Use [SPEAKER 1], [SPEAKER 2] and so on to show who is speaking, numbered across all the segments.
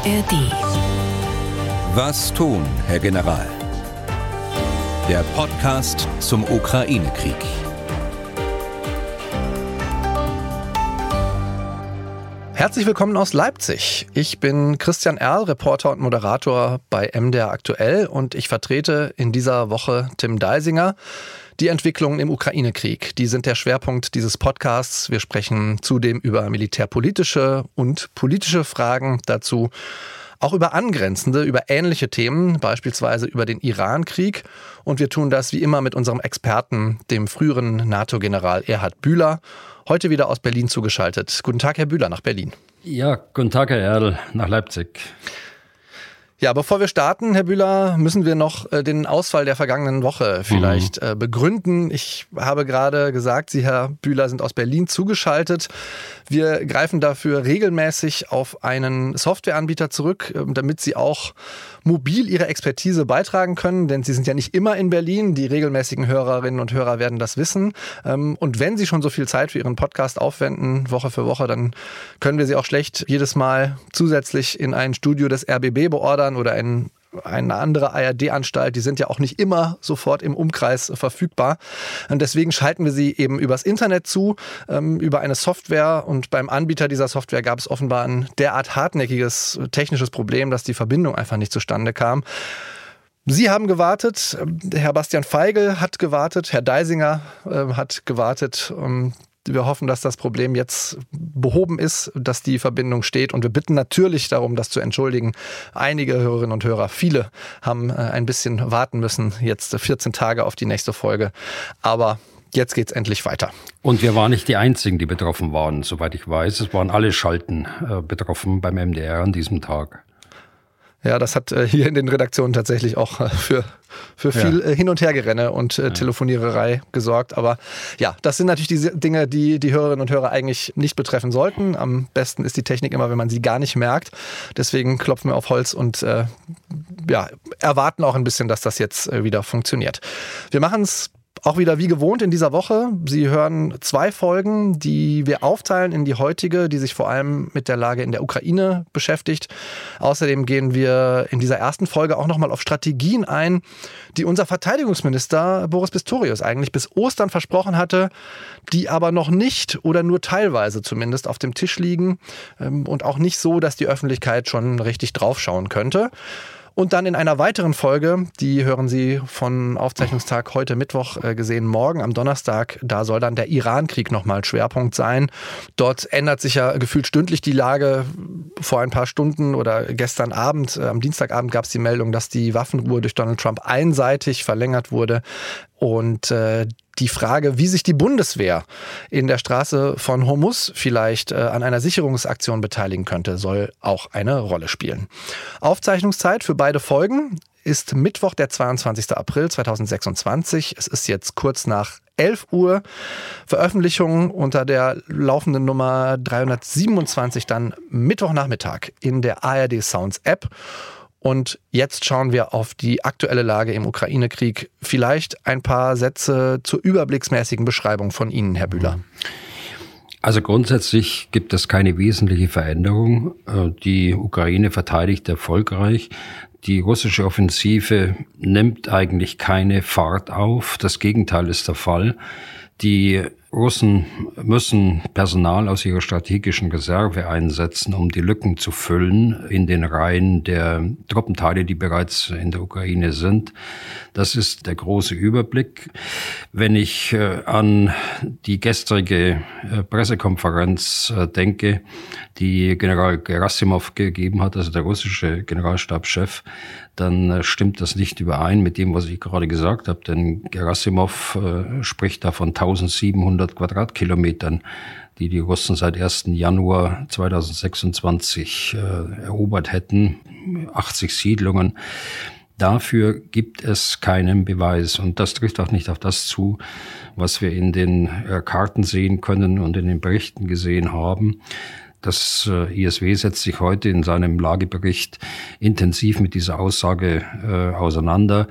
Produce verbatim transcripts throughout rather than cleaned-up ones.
[SPEAKER 1] R D.
[SPEAKER 2] Was tun, Herr General? Der Podcast zum Ukraine-Krieg.
[SPEAKER 3] Herzlich willkommen aus Leipzig. Ich bin Christian Erl, Reporter und Moderator bei M D R Aktuell und ich vertrete in dieser Woche Tim Deisinger. Die Entwicklungen im Ukraine-Krieg, die sind der Schwerpunkt dieses Podcasts. Wir sprechen zudem über militärpolitische und politische Fragen dazu, auch über angrenzende, über ähnliche Themen, beispielsweise über den Iran-Krieg. Und wir tun das wie immer mit unserem Experten, dem früheren NATO-General Erhard Bühler, heute wieder aus Berlin zugeschaltet. Guten Tag, Herr Bühler, nach Berlin.
[SPEAKER 4] Ja, guten Tag, Herr Erl, nach Leipzig.
[SPEAKER 3] Ja, bevor wir starten, Herr Bühler, müssen wir noch äh, den Ausfall der vergangenen Woche vielleicht mhm. äh, begründen. Ich habe gerade gesagt, Sie, Herr Bühler, sind aus Berlin zugeschaltet. Wir greifen dafür regelmäßig auf einen Softwareanbieter zurück, äh, damit Sie auch mobil Ihre Expertise beitragen können, denn Sie sind ja nicht immer in Berlin. Die regelmäßigen Hörerinnen und Hörer werden das wissen. Ähm, und wenn Sie schon so viel Zeit für Ihren Podcast aufwenden, Woche für Woche, dann können wir Sie auch schlecht jedes Mal zusätzlich in ein Studio des R B B beordern oder ein, eine andere A R D-Anstalt. Die sind ja auch nicht immer sofort im Umkreis verfügbar. Und deswegen schalten wir sie eben übers Internet zu, ähm, über eine Software. Und beim Anbieter dieser Software gab es offenbar ein derart hartnäckiges technisches Problem, dass die Verbindung einfach nicht zustande kam. Sie haben gewartet, Herr Bastian Feigl hat gewartet, Herr Deisinger äh, hat gewartet. Ähm, Wir hoffen, dass das Problem jetzt behoben ist, dass die Verbindung steht. Und wir bitten natürlich darum, das zu entschuldigen. Einige Hörerinnen und Hörer, viele haben ein bisschen warten müssen, jetzt vierzehn Tage auf die nächste Folge. Aber jetzt geht's endlich weiter.
[SPEAKER 4] Und wir waren nicht die Einzigen, die betroffen waren, soweit ich weiß. Es waren alle Schalten äh, betroffen beim M D R an diesem Tag.
[SPEAKER 3] Ja, das hat äh, hier in den Redaktionen tatsächlich auch äh, für, für viel ja. äh, Hin- und Hergerenne und äh, ja. Telefoniererei gesorgt. Aber ja, das sind natürlich die Dinge, die die Hörerinnen und Hörer eigentlich nicht betreffen sollten. Am besten ist die Technik immer, wenn man sie gar nicht merkt. Deswegen klopfen wir auf Holz und äh, ja, erwarten auch ein bisschen, dass das jetzt äh, wieder funktioniert. Wir machen es auch wieder wie gewohnt in dieser Woche. Sie hören zwei Folgen, die wir aufteilen in die heutige, die sich vor allem mit der Lage in der Ukraine beschäftigt. Außerdem gehen wir in dieser ersten Folge auch nochmal auf Strategien ein, die unser Verteidigungsminister Boris Pistorius eigentlich bis Ostern versprochen hatte, die aber noch nicht oder nur teilweise zumindest auf dem Tisch liegen und auch nicht so, dass die Öffentlichkeit schon richtig draufschauen könnte. Und dann in einer weiteren Folge, die hören Sie von Aufzeichnungstag heute Mittwoch äh, gesehen, morgen am Donnerstag, da soll dann der Iran-Krieg nochmal Schwerpunkt sein. Dort ändert sich ja gefühlt stündlich die Lage. Vor ein paar Stunden oder gestern Abend, äh, am Dienstagabend gab es die Meldung, dass die Waffenruhe durch Donald Trump einseitig verlängert wurde. Und äh, die Frage, wie sich die Bundeswehr in der Straße von Hormuz vielleicht äh, an einer Sicherungsaktion beteiligen könnte, soll auch eine Rolle spielen. Aufzeichnungszeit für beide Folgen ist Mittwoch, der zweiundzwanzigster April zweitausendsechsundzwanzig. Es ist jetzt kurz nach elf Uhr. Veröffentlichung unter der laufenden Nummer dreihundertsiebenundzwanzig dann Mittwochnachmittag in der A R D Sounds App. Und jetzt schauen wir auf die aktuelle Lage im Ukraine-Krieg. Vielleicht ein paar Sätze zur überblicksmäßigen Beschreibung von Ihnen, Herr Bühler.
[SPEAKER 4] Also grundsätzlich gibt es keine wesentliche Veränderung. Die Ukraine verteidigt erfolgreich. Die russische Offensive nimmt eigentlich keine Fahrt auf. Das Gegenteil ist der Fall. Die Russen müssen Personal aus ihrer strategischen Reserve einsetzen, um die Lücken zu füllen in den Reihen der Truppenteile, die bereits in der Ukraine sind. Das ist der große Überblick. Wenn ich äh, an die gestrige äh, Pressekonferenz äh, denke, die General Gerasimov gegeben hat, also der russische Generalstabschef, dann äh, stimmt das nicht überein mit dem, was ich gerade gesagt habe. Denn Gerasimov äh, spricht da von eintausendsiebenhundert Quadratkilometern, die die Russen seit ersten Januar zweitausendsechsundzwanzig äh, erobert hätten, achtzig Siedlungen. Dafür gibt es keinen Beweis. Und das trifft auch nicht auf das zu, was wir in den äh, Karten sehen können und in den Berichten gesehen haben. Das I S W setzt sich heute in seinem Lagebericht intensiv mit dieser Aussage äh, auseinander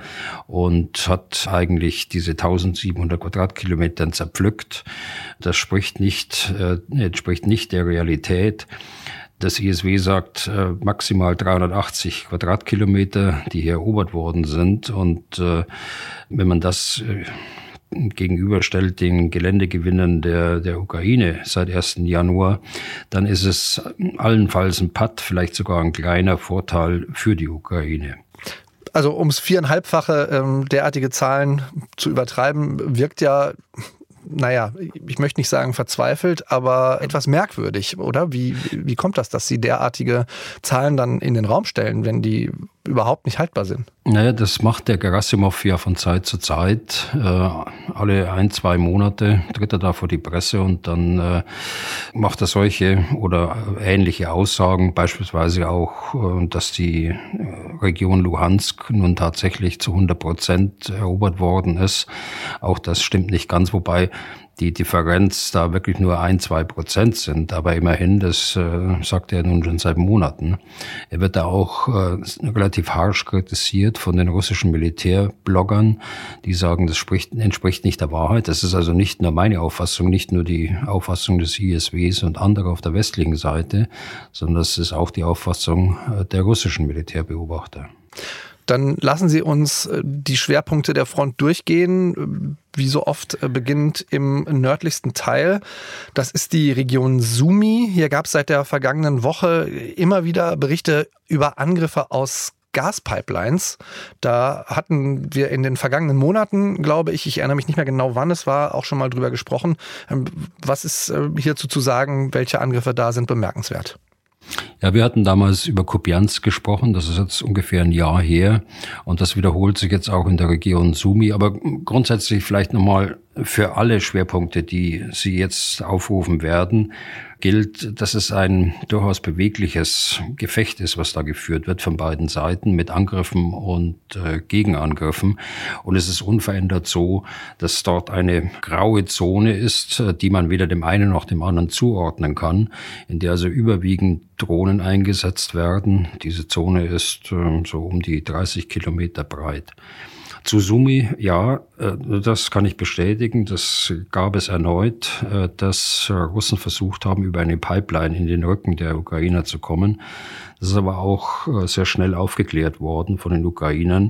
[SPEAKER 4] und hat eigentlich diese eintausendsiebenhundert Quadratkilometern zerpflückt. Das spricht nicht, äh, entspricht nicht der Realität. Das I S W sagt äh, maximal dreihundertachtzig Quadratkilometer, die hier erobert worden sind. Und äh, wenn man das äh, gegenüberstellt den Geländegewinnen der, der Ukraine seit ersten Januar, dann ist es allenfalls ein Patt, vielleicht sogar ein kleiner Vorteil für die Ukraine.
[SPEAKER 3] Also ums viereinhalbfache ähm, derartige Zahlen zu übertreiben, wirkt ja, naja, ich möchte nicht sagen verzweifelt, aber etwas merkwürdig, oder? Wie, wie kommt das, dass Sie derartige Zahlen dann in den Raum stellen, wenn die überhaupt nicht haltbar sind?
[SPEAKER 4] Naja, das macht der Gerasimov ja von Zeit zu Zeit. Äh, alle ein, zwei Monate tritt er da vor die Presse und dann äh, macht er solche oder ähnliche Aussagen, beispielsweise auch, äh, dass die Region Luhansk nun tatsächlich zu hundert Prozent erobert worden ist. Auch das stimmt nicht ganz, wobei die Differenz da wirklich nur ein, zwei Prozent sind. Aber immerhin, das äh, sagt er nun schon seit Monaten. Er wird da auch äh, relativ harsch kritisiert von den russischen Militärbloggern, die sagen, das spricht, entspricht nicht der Wahrheit. Das ist also nicht nur meine Auffassung, nicht nur die Auffassung des I S Ws und anderer auf der westlichen Seite, sondern das ist auch die Auffassung äh, der russischen Militärbeobachter.
[SPEAKER 3] Dann lassen Sie uns die Schwerpunkte der Front durchgehen. Wie so oft beginnt im nördlichsten Teil. Das ist die Region Sumy. Hier gab es seit der vergangenen Woche immer wieder Berichte über Angriffe aus Gaspipelines. Da hatten wir in den vergangenen Monaten, glaube ich, ich erinnere mich nicht mehr genau, wann es war, auch schon mal drüber gesprochen. Was ist hierzu zu sagen? Welche Angriffe da sind bemerkenswert?
[SPEAKER 4] Ja, wir hatten damals über Kupiansk gesprochen, das ist jetzt ungefähr ein Jahr her und das wiederholt sich jetzt auch in der Region Sumy, aber grundsätzlich vielleicht nochmal für alle Schwerpunkte, die Sie jetzt aufrufen werden, gilt, dass es ein durchaus bewegliches Gefecht ist, was da geführt wird von beiden Seiten mit Angriffen und äh, Gegenangriffen. Und es ist unverändert so, dass dort eine graue Zone ist, die man weder dem einen noch dem anderen zuordnen kann, in der also überwiegend Drohnen eingesetzt werden. Diese Zone ist äh, so um die dreißig Kilometer breit. Zu Sumy, ja, das kann ich bestätigen. Das gab es erneut, dass Russen versucht haben, über eine Pipeline in den Rücken der Ukrainer zu kommen. Das ist aber auch sehr schnell aufgeklärt worden von den Ukrainern.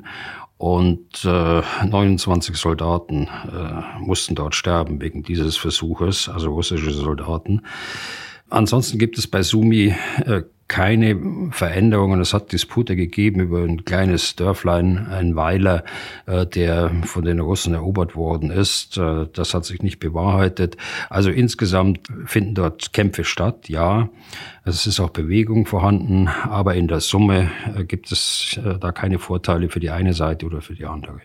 [SPEAKER 4] Und äh, neunundzwanzig Soldaten äh, mussten dort sterben wegen dieses Versuches, also russische Soldaten. Ansonsten gibt es bei Sumy äh, keine Veränderungen. Es hat Dispute gegeben über ein kleines Dörflein, ein Weiler, äh, der von den Russen erobert worden ist. Äh, das hat sich nicht bewahrheitet. Also insgesamt finden dort Kämpfe statt, ja. Es ist auch Bewegung vorhanden, aber in der Summe äh, gibt es äh, da keine Vorteile für die eine Seite oder für die andere.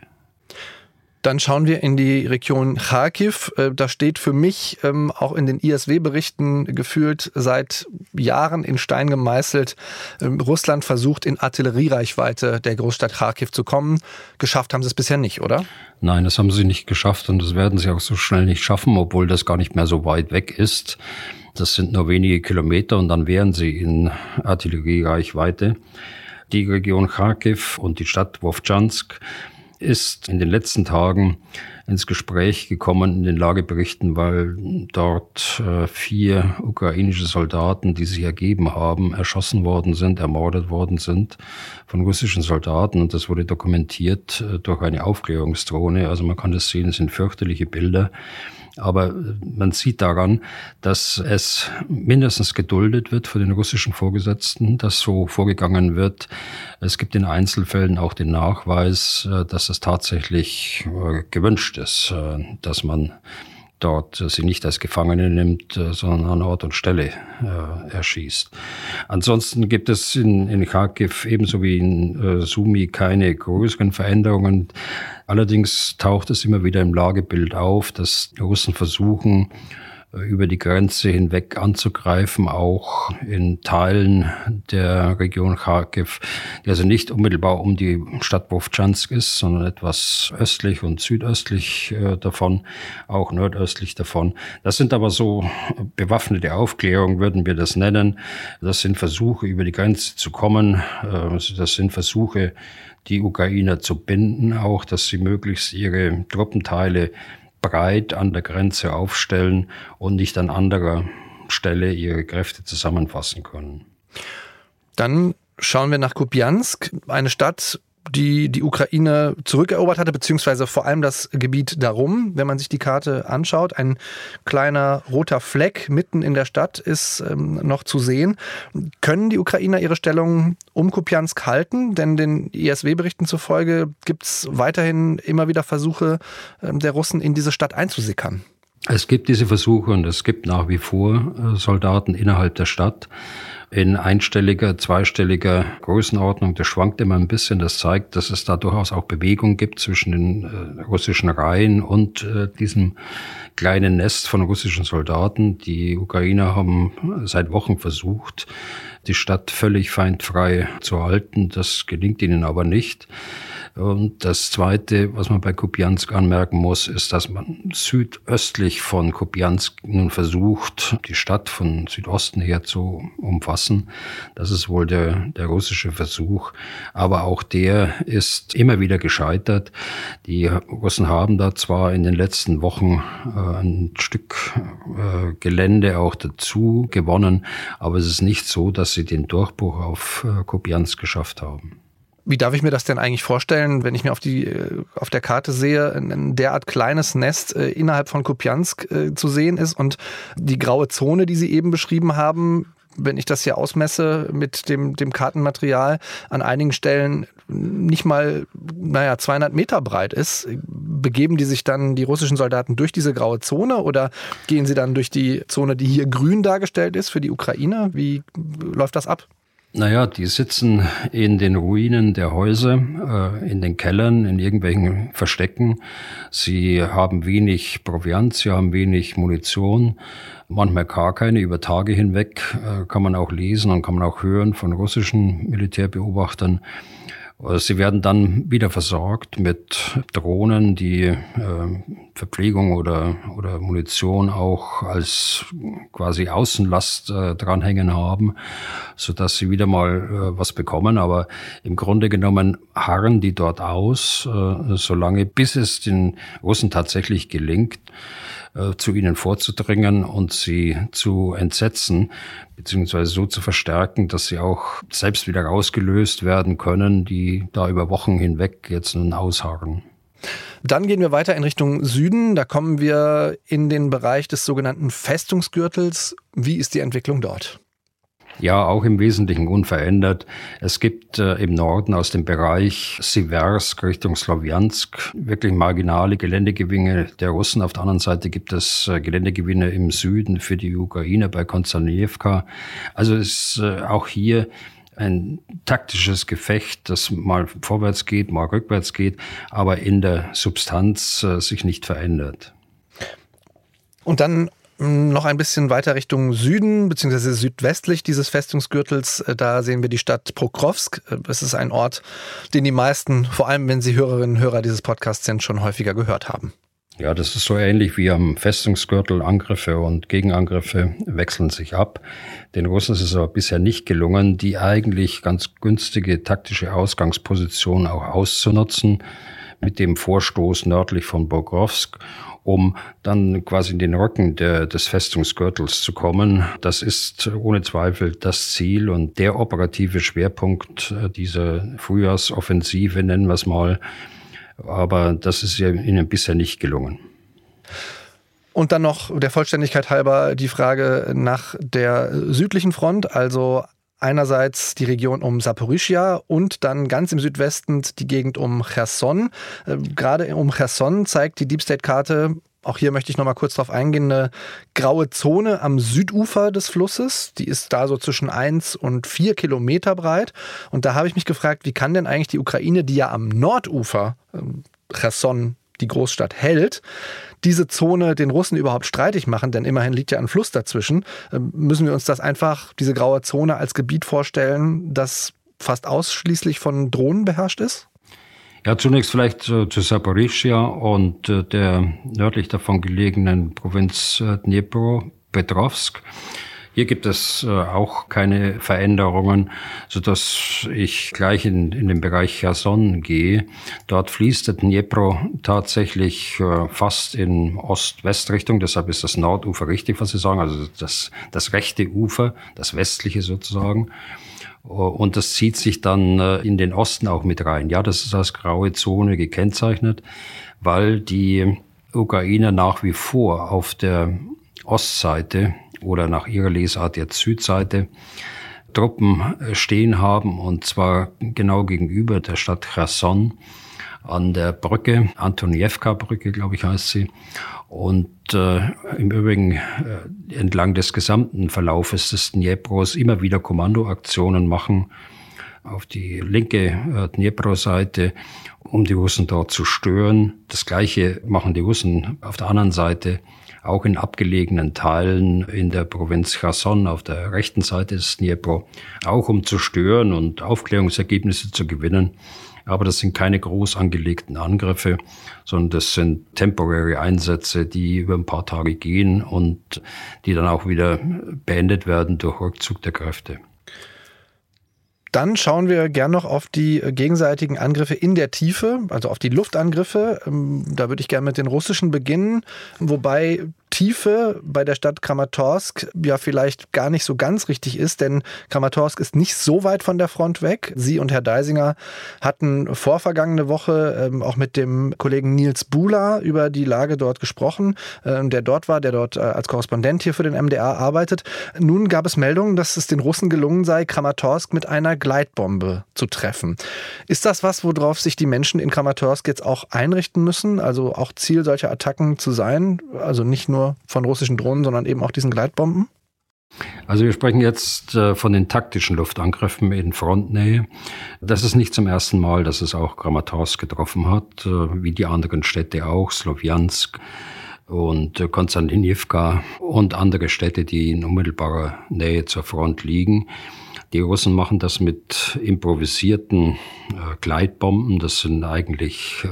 [SPEAKER 3] Dann schauen wir in die Region Charkiw. Da steht für mich ähm, auch in den I S W-Berichten gefühlt seit Jahren in Stein gemeißelt, ähm, Russland versucht in Artilleriereichweite der Großstadt Charkiw zu kommen. Geschafft haben sie es bisher nicht, oder?
[SPEAKER 4] Nein, das haben sie nicht geschafft und das werden sie auch so schnell nicht schaffen, obwohl das gar nicht mehr so weit weg ist. Das sind nur wenige Kilometer und dann wären sie in Artilleriereichweite. Die Region Charkiw und die Stadt Wowchansk ist in den letzten Tagen ins Gespräch gekommen in den Lageberichten, weil dort äh, vier ukrainische Soldaten, die sich ergeben haben, erschossen worden sind, ermordet worden sind von russischen Soldaten. Und das wurde dokumentiert äh, durch eine Aufklärungsdrohne. Also man kann das sehen, es sind fürchterliche Bilder. Aber man sieht daran, dass es mindestens geduldet wird von den russischen Vorgesetzten, dass so vorgegangen wird. Es gibt in Einzelfällen auch den Nachweis, dass es tatsächlich gewünscht ist, dass man dort sie nicht als Gefangene nimmt, sondern an Ort und Stelle äh, erschießt. Ansonsten gibt es in, in Charkiw ebenso wie in äh, Sumy keine größeren Veränderungen. Allerdings taucht es immer wieder im Lagebild auf, dass die Russen versuchen, über die Grenze hinweg anzugreifen, auch in Teilen der Region Charkiw, die also nicht unmittelbar um die Stadt Wowchansk ist, sondern etwas östlich und südöstlich äh, davon, auch nordöstlich davon. Das sind aber so bewaffnete Aufklärung, würden wir das nennen. Das sind Versuche, über die Grenze zu kommen. Äh, das sind Versuche, die Ukrainer zu binden, auch, dass sie möglichst ihre Truppenteile breit an der Grenze aufstellen und nicht an anderer Stelle ihre Kräfte zusammenfassen können.
[SPEAKER 3] Dann schauen wir nach Kupiansk, eine Stadt, die die Ukraine zurückerobert hatte, beziehungsweise vor allem das Gebiet darum. Wenn man sich die Karte anschaut, ein kleiner roter Fleck mitten in der Stadt ist ähm, noch zu sehen. Können die Ukrainer ihre Stellung um Kupiansk halten? Denn den I S W-Berichten zufolge gibt es weiterhin immer wieder Versuche ähm, der Russen, in diese Stadt einzusickern.
[SPEAKER 4] Es gibt diese Versuche und es gibt nach wie vor äh, Soldaten innerhalb der Stadt in einstelliger, zweistelliger Größenordnung. Das schwankt immer ein bisschen. Das zeigt, dass es da durchaus auch Bewegung gibt zwischen den äh, russischen Reihen und äh, diesem kleinen Nest von russischen Soldaten. Die Ukrainer haben seit Wochen versucht, die Stadt völlig feindfrei zu halten. Das gelingt ihnen aber nicht. Und das Zweite, was man bei Kupiansk anmerken muss, ist, dass man südöstlich von Kupiansk nun versucht, die Stadt von Südosten her zu umfassen. Das ist wohl der, der russische Versuch. Aber auch der ist immer wieder gescheitert. Die Russen haben da zwar in den letzten Wochen äh, ein Stück äh, Gelände auch dazu gewonnen, aber es ist nicht so, dass sie den Durchbruch auf äh, Kupiansk geschafft haben.
[SPEAKER 3] Wie darf ich mir das denn eigentlich vorstellen, wenn ich mir auf die auf der Karte sehe, ein derart kleines Nest äh, innerhalb von Kupiansk äh, zu sehen ist und die graue Zone, die Sie eben beschrieben haben, wenn ich das hier ausmesse mit dem, dem Kartenmaterial, an einigen Stellen nicht mal, naja, zweihundert Meter breit ist, begeben die sich dann, die russischen Soldaten, durch diese graue Zone oder gehen sie dann durch die Zone, die hier grün dargestellt ist für die Ukraine? Wie läuft das ab?
[SPEAKER 4] Naja, die sitzen in den Ruinen der Häuser, äh, in den Kellern, in irgendwelchen Verstecken. Sie haben wenig Proviant, sie haben wenig Munition, manchmal gar keine. Über Tage hinweg äh, kann man auch lesen und kann man auch hören von russischen Militärbeobachtern. Sie werden dann wieder versorgt mit Drohnen, die äh, Verpflegung oder, oder Munition auch als quasi Außenlast äh, dranhängen haben, sodass sie wieder mal äh, was bekommen. Aber im Grunde genommen harren die dort aus, äh, solange bis es den Russen tatsächlich gelingt, äh, zu ihnen vorzudringen und sie zu entsetzen, beziehungsweise so zu verstärken, dass sie auch selbst wieder rausgelöst werden können, die da über Wochen hinweg jetzt nun ausharren.
[SPEAKER 3] Dann gehen wir weiter in Richtung Süden. Da kommen wir in den Bereich des sogenannten Festungsgürtels. Wie ist die Entwicklung dort?
[SPEAKER 4] Ja, auch im Wesentlichen unverändert. Es gibt äh, im Norden aus dem Bereich Siversk Richtung Slowjansk wirklich marginale Geländegewinne der Russen. Auf der anderen Seite gibt es äh, Geländegewinne im Süden für die Ukrainer bei Konstantinivka. Also ist äh, auch hier ein taktisches Gefecht, das mal vorwärts geht, mal rückwärts geht, aber in der Substanz äh, sich nicht verändert.
[SPEAKER 3] Und dann noch ein bisschen weiter Richtung Süden, beziehungsweise südwestlich dieses Festungsgürtels. Da sehen wir die Stadt Pokrovsk. Es ist ein Ort, den die meisten, vor allem wenn sie Hörerinnen und Hörer dieses Podcasts sind, schon häufiger gehört haben.
[SPEAKER 4] Ja, das ist so ähnlich wie am Festungsgürtel. Angriffe und Gegenangriffe wechseln sich ab. Den Russen ist es aber bisher nicht gelungen, die eigentlich ganz günstige taktische Ausgangsposition auch auszunutzen mit dem Vorstoß nördlich von Pokrovsk, um dann quasi in den Rücken der, des Festungsgürtels zu kommen. Das ist ohne Zweifel das Ziel und der operative Schwerpunkt dieser Frühjahrsoffensive, nennen wir es mal. Aber das ist ja ihnen bisher nicht gelungen.
[SPEAKER 3] Und dann noch der Vollständigkeit halber die Frage nach der südlichen Front, also einerseits die Region um Saporischschja und dann ganz im Südwesten die Gegend um Cherson. Äh, gerade um Cherson zeigt die Deep State-Karte, auch hier möchte ich noch mal kurz drauf eingehen, eine graue Zone am Südufer des Flusses. Die ist da so zwischen eins und vier Kilometer breit. Und da habe ich mich gefragt, wie kann denn eigentlich die Ukraine, die ja am Nordufer äh, Cherson die Großstadt hält, diese Zone den Russen überhaupt streitig machen, denn immerhin liegt ja ein Fluss dazwischen, müssen wir uns das einfach, diese graue Zone, als Gebiet vorstellen, das fast ausschließlich von Drohnen beherrscht ist?
[SPEAKER 4] Ja, zunächst vielleicht äh, zu Saporischschja und äh, der nördlich davon gelegenen Provinz äh, Dnipropetrovsk. Hier gibt es äh, auch keine Veränderungen, sodass ich gleich in, in den Bereich Cherson gehe. Dort fließt der Dnipro tatsächlich äh, fast in Ost-West-Richtung. Deshalb ist das Nordufer richtig, was Sie sagen, also das, das rechte Ufer, das westliche sozusagen. Und das zieht sich dann in den Osten auch mit rein. Ja, das ist als graue Zone gekennzeichnet, weil die Ukrainer nach wie vor auf der Ostseite oder nach ihrer Lesart jetzt Südseite Truppen stehen haben, und zwar genau gegenüber der Stadt Cherson an der Brücke, Antoniewka-Brücke, glaube ich, heißt sie. Und äh, im Übrigen äh, entlang des gesamten Verlaufes des Dnipros immer wieder Kommandoaktionen machen auf die linke äh, Dnipro-Seite, um die Russen dort zu stören. Das Gleiche machen die Russen auf der anderen Seite, auch in abgelegenen Teilen in der Provinz Cherson auf der rechten Seite des Dnipro, auch um zu stören und Aufklärungsergebnisse zu gewinnen. Aber das sind keine groß angelegten Angriffe, sondern das sind temporäre Einsätze, die über ein paar Tage gehen und die dann auch wieder beendet werden durch Rückzug der Kräfte.
[SPEAKER 3] Dann schauen wir gern noch auf die gegenseitigen Angriffe in der Tiefe, also auf die Luftangriffe. Da würde ich gerne mit den russischen beginnen, wobei Tiefe bei der Stadt Kramatorsk ja vielleicht gar nicht so ganz richtig ist, denn Kramatorsk ist nicht so weit von der Front weg. Sie und Herr Deisinger hatten vorvergangene Woche ähm, auch mit dem Kollegen Nils Bula über die Lage dort gesprochen, äh, der dort war, der dort äh, als Korrespondent hier für den M D R arbeitet. Nun gab es Meldungen, dass es den Russen gelungen sei, Kramatorsk mit einer Gleitbombe zu treffen. Ist das was, worauf sich die Menschen in Kramatorsk jetzt auch einrichten müssen, also auch Ziel solcher Attacken zu sein, also nicht nur von russischen Drohnen, sondern eben auch diesen Gleitbomben?
[SPEAKER 4] Also wir sprechen jetzt äh, von den taktischen Luftangriffen in Frontnähe. Das ist nicht zum ersten Mal, dass es auch Kramatorsk getroffen hat, äh, wie die anderen Städte auch, Slowjansk und äh, Konstantinivka und andere Städte, die in unmittelbarer Nähe zur Front liegen. Die Russen machen das mit improvisierten äh, Gleitbomben. Das sind eigentlich äh,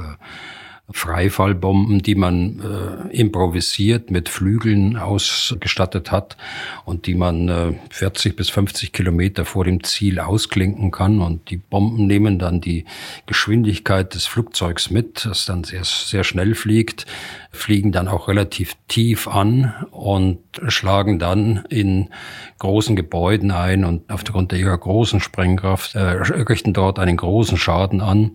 [SPEAKER 4] Freifallbomben, die man äh, improvisiert mit Flügeln ausgestattet hat und die man äh, vierzig bis fünfzig Kilometer vor dem Ziel ausklinken kann. Und die Bomben nehmen dann die Geschwindigkeit des Flugzeugs mit, das dann sehr, sehr schnell fliegt, fliegen dann auch relativ tief an und schlagen dann in großen Gebäuden ein und aufgrund ihrer großen Sprengkraft äh, richten dort einen großen Schaden an.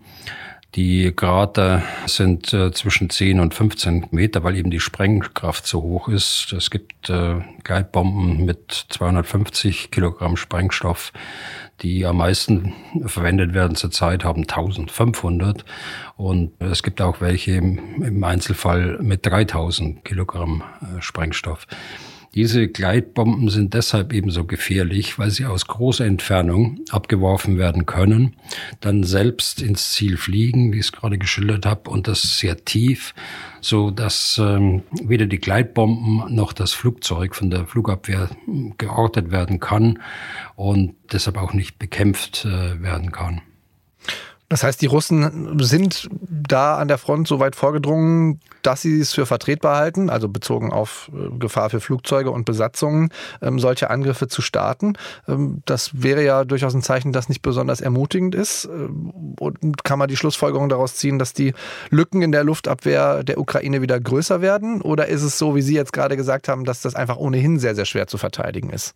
[SPEAKER 4] Die Krater sind äh, zwischen zehn und fünfzehn Meter, weil eben die Sprengkraft so hoch ist. Es gibt äh, Gleitbomben mit zweihundertfünfzig Kilogramm Sprengstoff, die am meisten verwendet werden zurzeit, haben eintausendfünfhundert. Und es gibt auch welche im, im Einzelfall mit dreitausend Kilogramm äh, Sprengstoff. Diese Gleitbomben sind deshalb ebenso gefährlich, weil sie aus großer Entfernung abgeworfen werden können, dann selbst ins Ziel fliegen, wie ich es gerade geschildert habe, und das sehr tief, so dass ähm, weder die Gleitbomben noch das Flugzeug von der Flugabwehr geortet werden kann und deshalb auch nicht bekämpft äh, werden kann.
[SPEAKER 3] Das heißt, die Russen sind da an der Front so weit vorgedrungen, dass sie es für vertretbar halten, also bezogen auf Gefahr für Flugzeuge und Besatzungen, ähm, solche Angriffe zu starten. Ähm, das wäre ja durchaus ein Zeichen, das nicht besonders ermutigend ist. Und kann man die Schlussfolgerung daraus ziehen, dass die Lücken in der Luftabwehr der Ukraine wieder größer werden? Oder ist es so, wie Sie jetzt gerade gesagt haben, dass das einfach ohnehin sehr, sehr schwer zu verteidigen ist?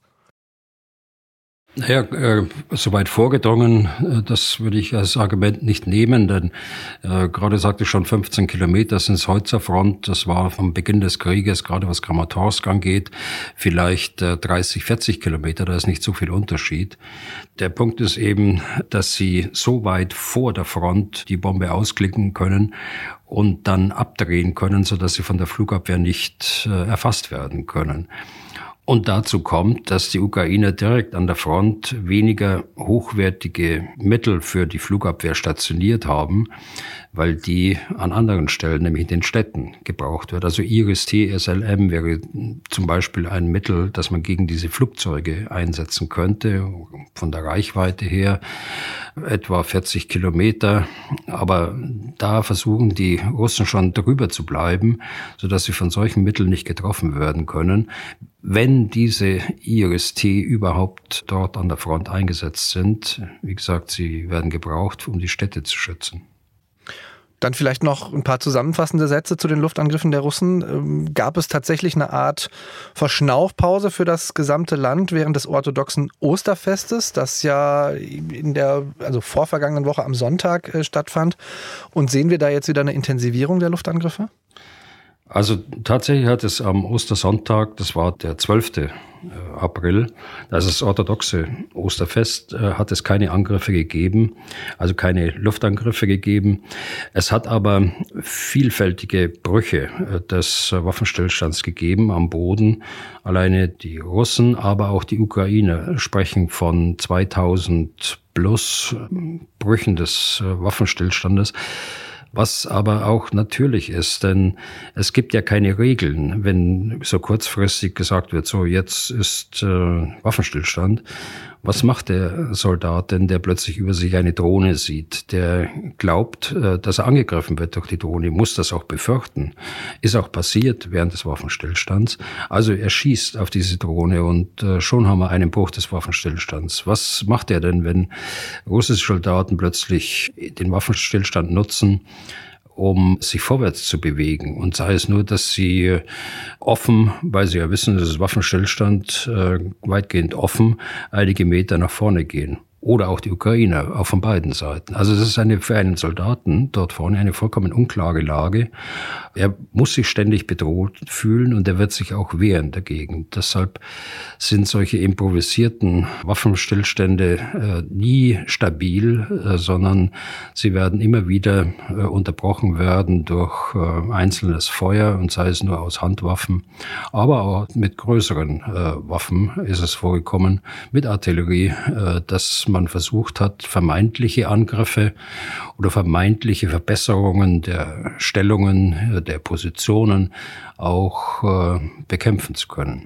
[SPEAKER 4] Naja, äh, soweit vorgedrungen, äh, das würde ich als Argument nicht nehmen, denn äh, gerade sagte ich schon, fünfzehn Kilometer sind es heute zur Front. Das war vom Beginn des Krieges, gerade was Kramatorsk angeht, vielleicht äh, dreißig, vierzig Kilometer, da ist nicht so viel Unterschied. Der Punkt ist eben, dass sie so weit vor der Front die Bombe ausklicken können und dann abdrehen können, sodass sie von der Flugabwehr nicht äh, erfasst werden können. Und dazu kommt, dass die Ukrainer direkt an der Front weniger hochwertige Mittel für die Flugabwehr stationiert haben, weil die an anderen Stellen, nämlich in den Städten, gebraucht wird. Also Iris-T S L M wäre zum Beispiel ein Mittel, das man gegen diese Flugzeuge einsetzen könnte, von der Reichweite her etwa vierzig Kilometer. Aber da versuchen die Russen schon drüber zu bleiben, sodass sie von solchen Mitteln nicht getroffen werden können, wenn diese Iris-T überhaupt dort an der Front eingesetzt sind. Wie gesagt, sie werden gebraucht, um die Städte zu schützen.
[SPEAKER 3] Dann vielleicht noch ein paar zusammenfassende Sätze zu den Luftangriffen der Russen. Gab es tatsächlich eine Art Verschnaufpause für das gesamte Land während des orthodoxen Osterfestes, das ja in der also vorvergangenen Woche am Sonntag äh, stattfand? Und sehen wir da jetzt wieder eine Intensivierung der Luftangriffe?
[SPEAKER 4] Also tatsächlich hat es am Ostersonntag, das war der zwölfte April, das ist das orthodoxe Osterfest, hat es keine Angriffe gegeben, also keine Luftangriffe gegeben. Es hat aber vielfältige Brüche des Waffenstillstands gegeben am Boden. Alleine die Russen, aber auch die Ukrainer sprechen von zweitausend plus Brüchen des Waffenstillstandes. Was aber auch natürlich ist, denn es gibt ja keine Regeln, wenn so kurzfristig gesagt wird, so jetzt ist äh, Waffenstillstand. Was macht der Soldat denn, der plötzlich über sich eine Drohne sieht, der glaubt, äh, dass er angegriffen wird durch die Drohne, muss das auch befürchten. Ist auch passiert während des Waffenstillstands. Also er schießt auf diese Drohne und äh, schon haben wir einen Bruch des Waffenstillstands. Was macht er denn, wenn russische Soldaten plötzlich den Waffenstillstand nutzen, um sich vorwärts zu bewegen? Und sei es nur, dass sie offen, weil sie ja wissen, dass es Waffenstillstand äh, weitgehend offen, einige Meter nach vorne gehen. Oder auch die Ukrainer, auch von beiden Seiten. Also es ist eine, für einen Soldaten dort vorne eine vollkommen unklare Lage. Er muss sich ständig bedroht fühlen und er wird sich auch wehren dagegen. Deshalb sind solche improvisierten Waffenstillstände äh, nie stabil, äh, sondern sie werden immer wieder äh, unterbrochen werden durch äh, einzelnes Feuer, und sei es nur aus Handwaffen, aber auch mit größeren äh, Waffen ist es vorgekommen, mit Artillerie, äh, dass man versucht hat, vermeintliche Angriffe oder vermeintliche Verbesserungen der Stellungen, der Positionen auch äh, bekämpfen zu können.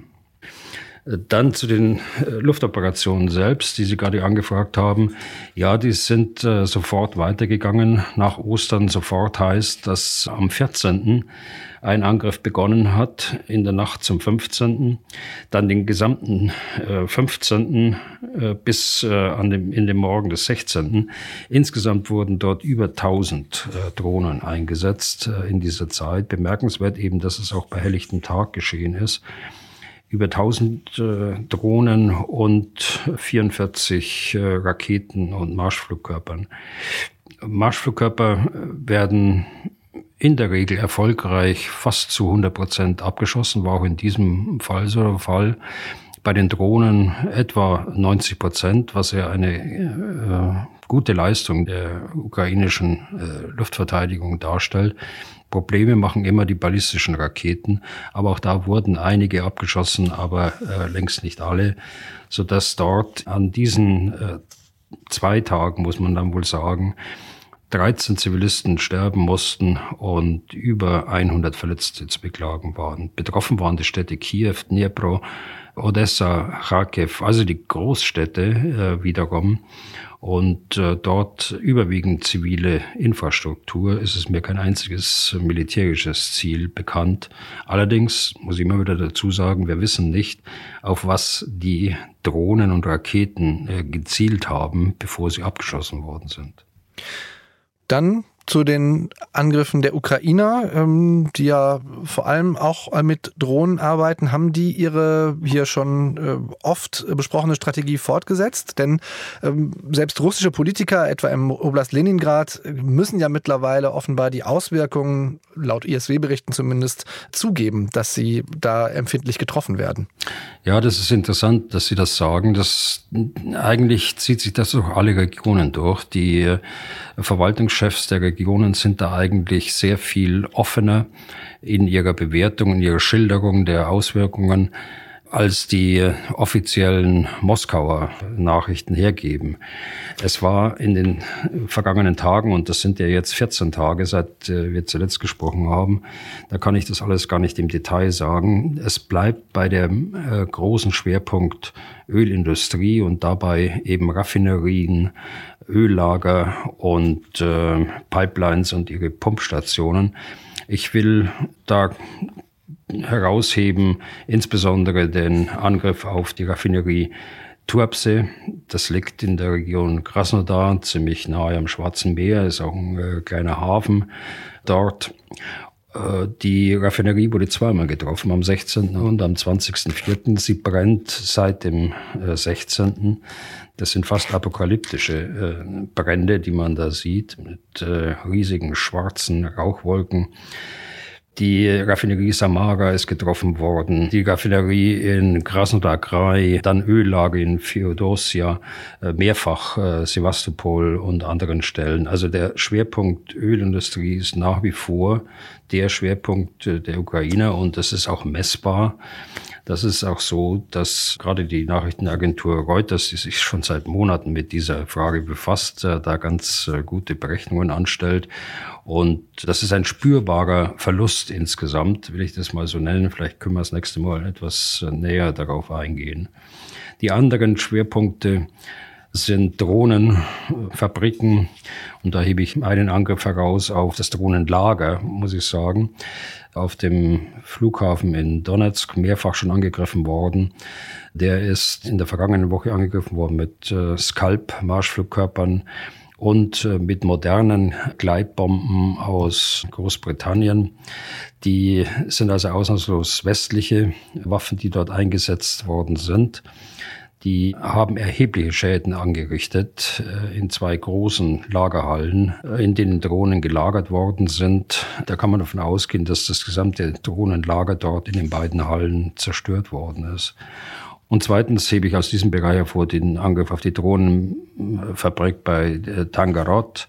[SPEAKER 4] Dann zu den Luftoperationen selbst, die Sie gerade angefragt haben. Ja, die sind äh, sofort weitergegangen. Nach Ostern sofort heißt, dass am vierzehnten ein Angriff begonnen hat, in der Nacht zum fünfzehnten Dann den gesamten äh, fünfzehnten Äh, bis äh, an dem, in dem Morgen des sechzehnten Insgesamt wurden dort über tausend äh, Drohnen eingesetzt äh, in dieser Zeit. Bemerkenswert eben, dass es auch bei helllichtem Tag geschehen ist. Über tausend äh, Drohnen und vierundvierzig äh, Raketen und Marschflugkörpern. Marschflugkörper werden in der Regel erfolgreich fast zu hundert Prozent abgeschossen, war auch in diesem Fall so der Fall. Bei den Drohnen etwa neunzig Prozent, was ja eine äh, gute Leistung der ukrainischen äh, Luftverteidigung darstellt. Probleme machen immer die ballistischen Raketen, aber auch da wurden einige abgeschossen, aber äh, längst nicht alle, sodass dort an diesen äh, zwei Tagen, muss man dann wohl sagen, dreizehn Zivilisten sterben mussten und über hundert Verletzte zu beklagen waren. Betroffen waren die Städte Kiew, Dnipro, Odessa, Kharkiv, also die Großstädte äh, wiederum. Und äh, dort überwiegend zivile Infrastruktur, ist es mir kein einziges militärisches Ziel bekannt. Allerdings muss ich immer wieder dazu sagen, wir wissen nicht, auf was die Drohnen und Raketen äh, gezielt haben, bevor sie abgeschossen worden sind.
[SPEAKER 3] Dann zu den Angriffen der Ukrainer, ähm, die ja vor allem auch mit Drohnen arbeiten. Haben die ihre hier schon äh, oft besprochene Strategie fortgesetzt? Denn ähm, selbst russische Politiker, etwa im Oblast Leningrad, müssen ja mittlerweile offenbar die Auswirkungen, laut I S W-Berichten zumindest, zugeben, dass sie da empfindlich getroffen werden.
[SPEAKER 4] Ja, das ist interessant, dass Sie das sagen. Das, eigentlich zieht sich das durch alle Regionen durch. Die Verwaltungschefs der Regionen sind da eigentlich sehr viel offener in ihrer Bewertung, in ihrer Schilderung der Auswirkungen. als die offiziellen Moskauer Nachrichten hergeben. Es war in den vergangenen Tagen, und das sind ja jetzt vierzehn Tage, seit wir zuletzt gesprochen haben, da kann ich das alles gar nicht im Detail sagen. Es bleibt bei dem äh, großen Schwerpunkt Ölindustrie und dabei eben Raffinerien, Öllager und äh, Pipelines und ihre Pumpstationen. Ich will da herausheben, insbesondere den Angriff auf die Raffinerie Tuapse. Das liegt in der Region Krasnodar, ziemlich nahe am Schwarzen Meer, ist auch ein äh, kleiner Hafen dort. Äh, die Raffinerie wurde zweimal getroffen, am sechzehnten und am zwanzigsten vierten Sie brennt seit dem äh, sechzehnten Das sind fast apokalyptische äh, Brände, die man da sieht, mit äh, riesigen schwarzen Rauchwolken. Die Raffinerie Samara ist getroffen worden, die Raffinerie in Krasnodar Krai, dann Öllager in Feodosia, mehrfach äh, Sevastopol und anderen Stellen. Also der Schwerpunkt Ölindustrie ist nach wie vor der Schwerpunkt der Ukrainer und das ist auch messbar. Das ist auch so, dass gerade die Nachrichtenagentur Reuters, die sich schon seit Monaten mit dieser Frage befasst, da ganz gute Berechnungen anstellt. Und das ist ein spürbarer Verlust insgesamt, will ich das mal so nennen. Vielleicht können wir das nächste Mal etwas näher darauf eingehen. Die anderen Schwerpunkte sind Drohnenfabriken. Und da hebe ich einen Angriff heraus auf das Drohnenlager, muss ich sagen. Auf dem Flughafen in Donetsk mehrfach schon angegriffen worden. Der ist in der vergangenen Woche angegriffen worden mit äh, Scalp-Marschflugkörpern und äh, mit modernen Gleitbomben aus Großbritannien. Die sind also ausnahmslos westliche Waffen, die dort eingesetzt worden sind. Die haben erhebliche Schäden angerichtet in zwei großen Lagerhallen, in denen Drohnen gelagert worden sind. Da kann man davon ausgehen, dass das gesamte Drohnenlager dort in den beiden Hallen zerstört worden ist. Und zweitens hebe ich aus diesem Bereich hervor den Angriff auf die Drohnenfabrik bei Tangarod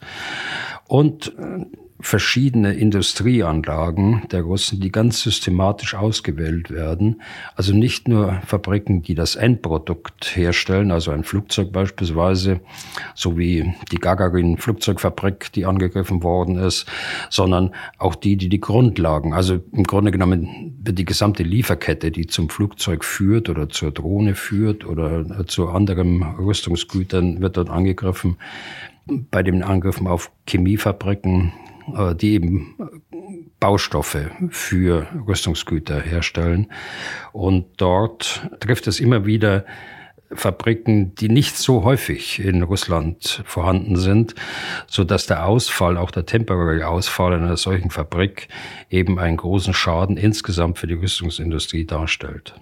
[SPEAKER 4] und verschiedene Industrieanlagen der Russen, die ganz systematisch ausgewählt werden. Also nicht nur Fabriken, die das Endprodukt herstellen, also ein Flugzeug beispielsweise, so wie die Gagarin-Flugzeugfabrik, die angegriffen worden ist, sondern auch die, die die Grundlagen, also im Grunde genommen wird die gesamte Lieferkette, die zum Flugzeug führt oder zur Drohne führt oder zu anderen Rüstungsgütern, wird dort angegriffen. Bei den Angriffen auf Chemiefabriken, die eben Baustoffe für Rüstungsgüter herstellen. Und dort trifft es immer wieder Fabriken, die nicht so häufig in Russland vorhanden sind, so dass der Ausfall, auch der temporäre Ausfall einer solchen Fabrik eben einen großen Schaden insgesamt für die Rüstungsindustrie darstellt.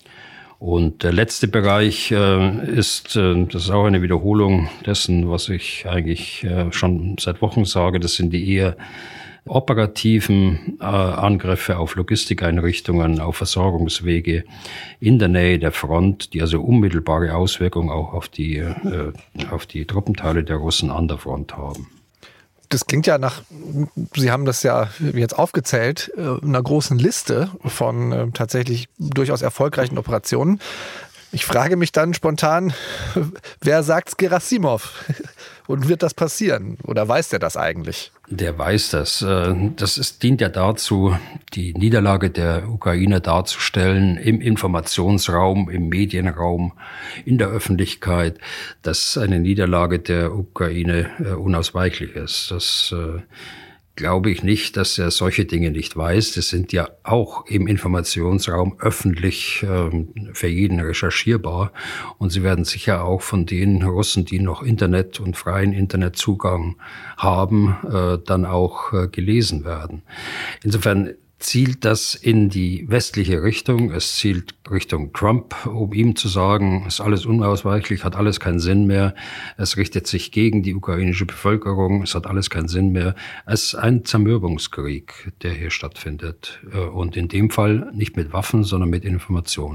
[SPEAKER 4] Und der letzte Bereich äh, ist, äh, das ist auch eine Wiederholung dessen, was ich eigentlich äh, schon seit Wochen sage, das sind die eher operativen äh, Angriffe auf Logistikeinrichtungen, auf Versorgungswege in der Nähe der Front, die also unmittelbare Auswirkungen auch auf die, äh, auf die Truppenteile der Russen an der Front haben.
[SPEAKER 3] Das klingt ja nach, Sie haben das ja jetzt aufgezählt, einer großen Liste von äh, tatsächlich durchaus erfolgreichen Operationen. Ich frage mich dann spontan, wer sagt's Gerasimov? Und wird das passieren? Oder weiß der das eigentlich?
[SPEAKER 4] Der weiß das. Das ist, dient ja dazu, die Niederlage der Ukrainer darzustellen im Informationsraum, im Medienraum, in der Öffentlichkeit, dass eine Niederlage der Ukraine unausweichlich ist. Das glaube ich nicht, dass er solche Dinge nicht weiß. Das sind ja auch im Informationsraum öffentlich äh, für jeden recherchierbar. Und sie werden sicher auch von den Russen, die noch Internet und freien Internetzugang haben, äh, dann auch äh, gelesen werden. Insofern zielt das in die westliche Richtung. Es zielt Richtung Trump, um ihm zu sagen, ist alles unausweichlich, hat alles keinen Sinn mehr. Es richtet sich gegen die ukrainische Bevölkerung, es hat alles keinen Sinn mehr. Es ist ein Zermürbungskrieg, der hier stattfindet. Und in dem Fall nicht mit Waffen, sondern mit Informationen.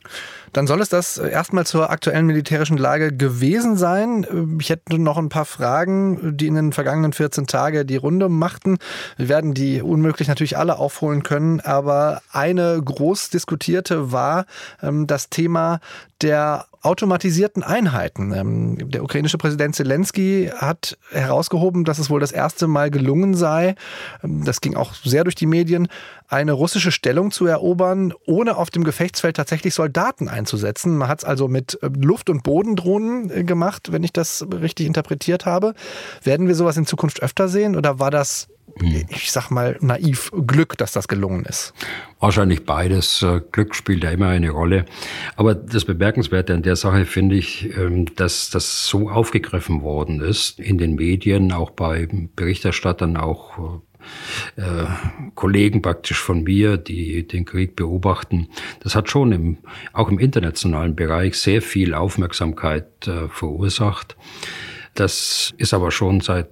[SPEAKER 3] Dann soll es das erstmal zur aktuellen militärischen Lage gewesen sein. Ich hätte noch ein paar Fragen, die in den vergangenen vierzehn Tagen die Runde machten. Wir werden die unmöglich natürlich alle aufholen können, aber eine groß diskutierte war ähm, das Thema der automatisierten Einheiten. Ähm, der ukrainische Präsident Zelensky hat herausgehoben, dass es wohl das erste Mal gelungen sei, ähm, das ging auch sehr durch die Medien, eine russische Stellung zu erobern, ohne auf dem Gefechtsfeld tatsächlich Soldaten einzusetzen. Man hat es also mit Luft- und Bodendrohnen gemacht, wenn ich das richtig interpretiert habe. Werden wir sowas in Zukunft öfter sehen oder war das, ich sag mal, naiv Glück, dass das gelungen ist?
[SPEAKER 4] Wahrscheinlich beides. Glück spielt ja immer eine Rolle. Aber das Bemerkenswerte an der Sache finde ich, dass das so aufgegriffen worden ist in den Medien, auch bei Berichterstattern, auch Äh, Kollegen praktisch von mir, die den Krieg beobachten. Das hat schon im, auch im internationalen Bereich sehr viel Aufmerksamkeit äh, verursacht. Das ist aber schon seit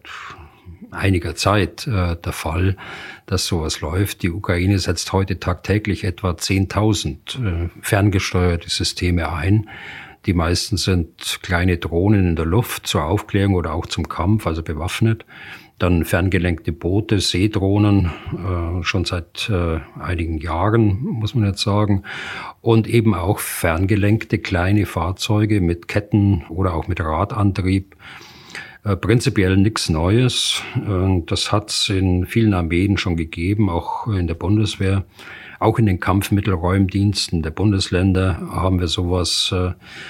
[SPEAKER 4] einiger Zeit äh, der Fall, dass sowas läuft. Die Ukraine setzt heute tagtäglich etwa zehntausend äh, ferngesteuerte Systeme ein. Die meisten sind kleine Drohnen in der Luft zur Aufklärung oder auch zum Kampf, also bewaffnet. Dann ferngelenkte Boote, Seedrohnen, äh, schon seit äh, einigen Jahren, muss man jetzt sagen. Und eben auch ferngelenkte kleine Fahrzeuge mit Ketten oder auch mit Radantrieb. Äh, prinzipiell nichts Neues. Äh, das hat es in vielen Armeen schon gegeben, auch in der Bundeswehr. Auch in den Kampfmittelräumdiensten der Bundesländer haben wir sowas äh,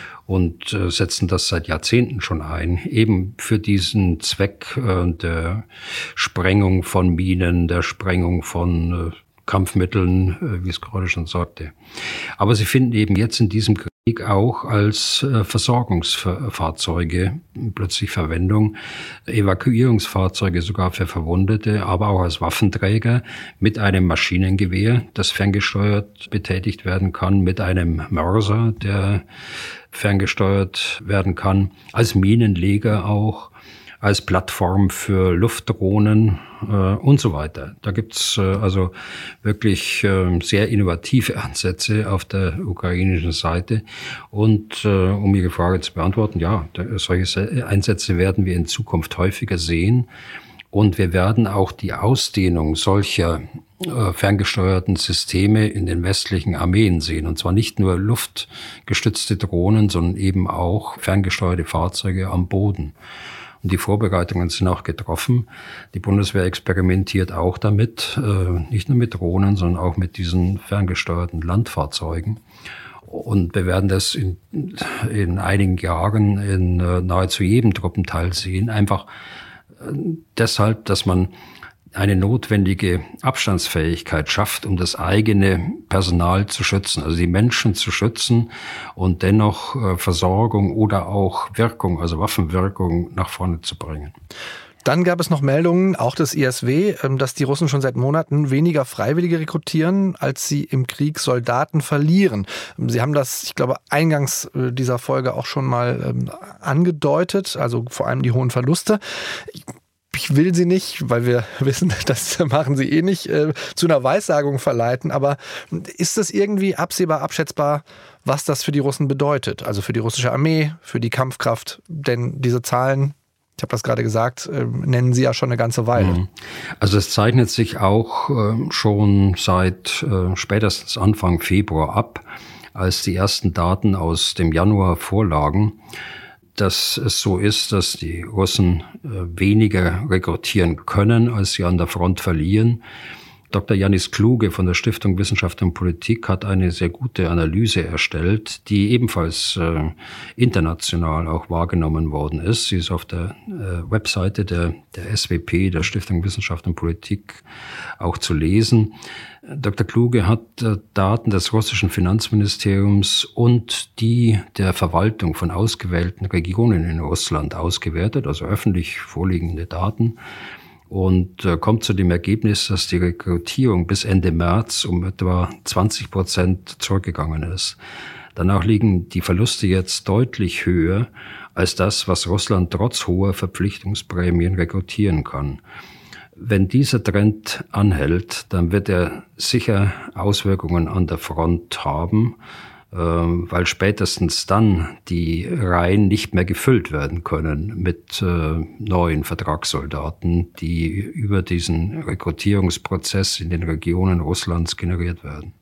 [SPEAKER 4] und äh, setzen das seit Jahrzehnten schon ein, eben für diesen Zweck äh, der Sprengung von Minen, der Sprengung von äh, Kampfmitteln, äh, wie es gerade schon sagte. Aber sie finden eben jetzt in diesem Krieg auch als äh, Versorgungsfahrzeuge plötzlich Verwendung, Evakuierungsfahrzeuge sogar für Verwundete, aber auch als Waffenträger mit einem Maschinengewehr, das ferngesteuert betätigt werden kann, mit einem Mörser, der ferngesteuert werden kann, als Minenleger auch, als Plattform für Luftdrohnen äh, und so weiter. Da gibt's äh, also wirklich äh, sehr innovative Ansätze auf der ukrainischen Seite. Und äh, um Ihre Frage zu beantworten, ja, solche Einsätze werden wir in Zukunft häufiger sehen. Und wir werden auch die Ausdehnung solcher äh, ferngesteuerten Systeme in den westlichen Armeen sehen. Und zwar nicht nur luftgestützte Drohnen, sondern eben auch ferngesteuerte Fahrzeuge am Boden. Und die Vorbereitungen sind auch getroffen. Die Bundeswehr experimentiert auch damit, äh, nicht nur mit Drohnen, sondern auch mit diesen ferngesteuerten Landfahrzeugen. Und wir werden das in, in einigen Jahren in äh, nahezu jedem Truppenteil sehen. Einfach äh, deshalb, dass man eine notwendige Abstandsfähigkeit schafft, um das eigene Personal zu schützen, also die Menschen zu schützen und dennoch äh, Versorgung oder auch Wirkung, also Waffenwirkung nach vorne zu bringen.
[SPEAKER 3] Dann gab es noch Meldungen, auch des I S W, dass die Russen schon seit Monaten weniger Freiwillige rekrutieren, als sie im Krieg Soldaten verlieren. Sie haben das, ich glaube, eingangs dieser Folge auch schon mal angedeutet, also vor allem die hohen Verluste. Ich will sie nicht, weil wir wissen, das machen sie eh nicht, äh, zu einer Weissagung verleiten. Aber ist es irgendwie absehbar, abschätzbar, was das für die Russen bedeutet? Also für die russische Armee, für die Kampfkraft? Denn diese Zahlen, ich habe das gerade gesagt, äh, nennen sie ja schon eine ganze Weile.
[SPEAKER 4] Also es zeichnet sich auch äh, schon seit äh, spätestens Anfang Februar ab, als die ersten Daten aus dem Januar vorlagen, dass es so ist, dass die Russen äh, weniger rekrutieren können, als sie an der Front verlieren. Doktor Janis Kluge von der Stiftung Wissenschaft und Politik hat eine sehr gute Analyse erstellt, die ebenfalls äh, international auch wahrgenommen worden ist. Sie ist auf der äh, Webseite der, der S W P, der Stiftung Wissenschaft und Politik, auch zu lesen. Doktor Kluge hat äh, Daten des russischen Finanzministeriums und die der Verwaltung von ausgewählten Regionen in Russland ausgewertet, also öffentlich vorliegende Daten, und äh, kommt zu dem Ergebnis, dass die Rekrutierung bis Ende März um etwa zwanzig Prozent zurückgegangen ist. Danach liegen die Verluste jetzt deutlich höher als das, was Russland trotz hoher Verpflichtungsprämien rekrutieren kann. Wenn dieser Trend anhält, dann wird er sicher Auswirkungen an der Front haben. weil spätestens dann die Reihen nicht mehr gefüllt werden können mit äh, neuen Vertragssoldaten, die über diesen Rekrutierungsprozess in den Regionen Russlands generiert werden.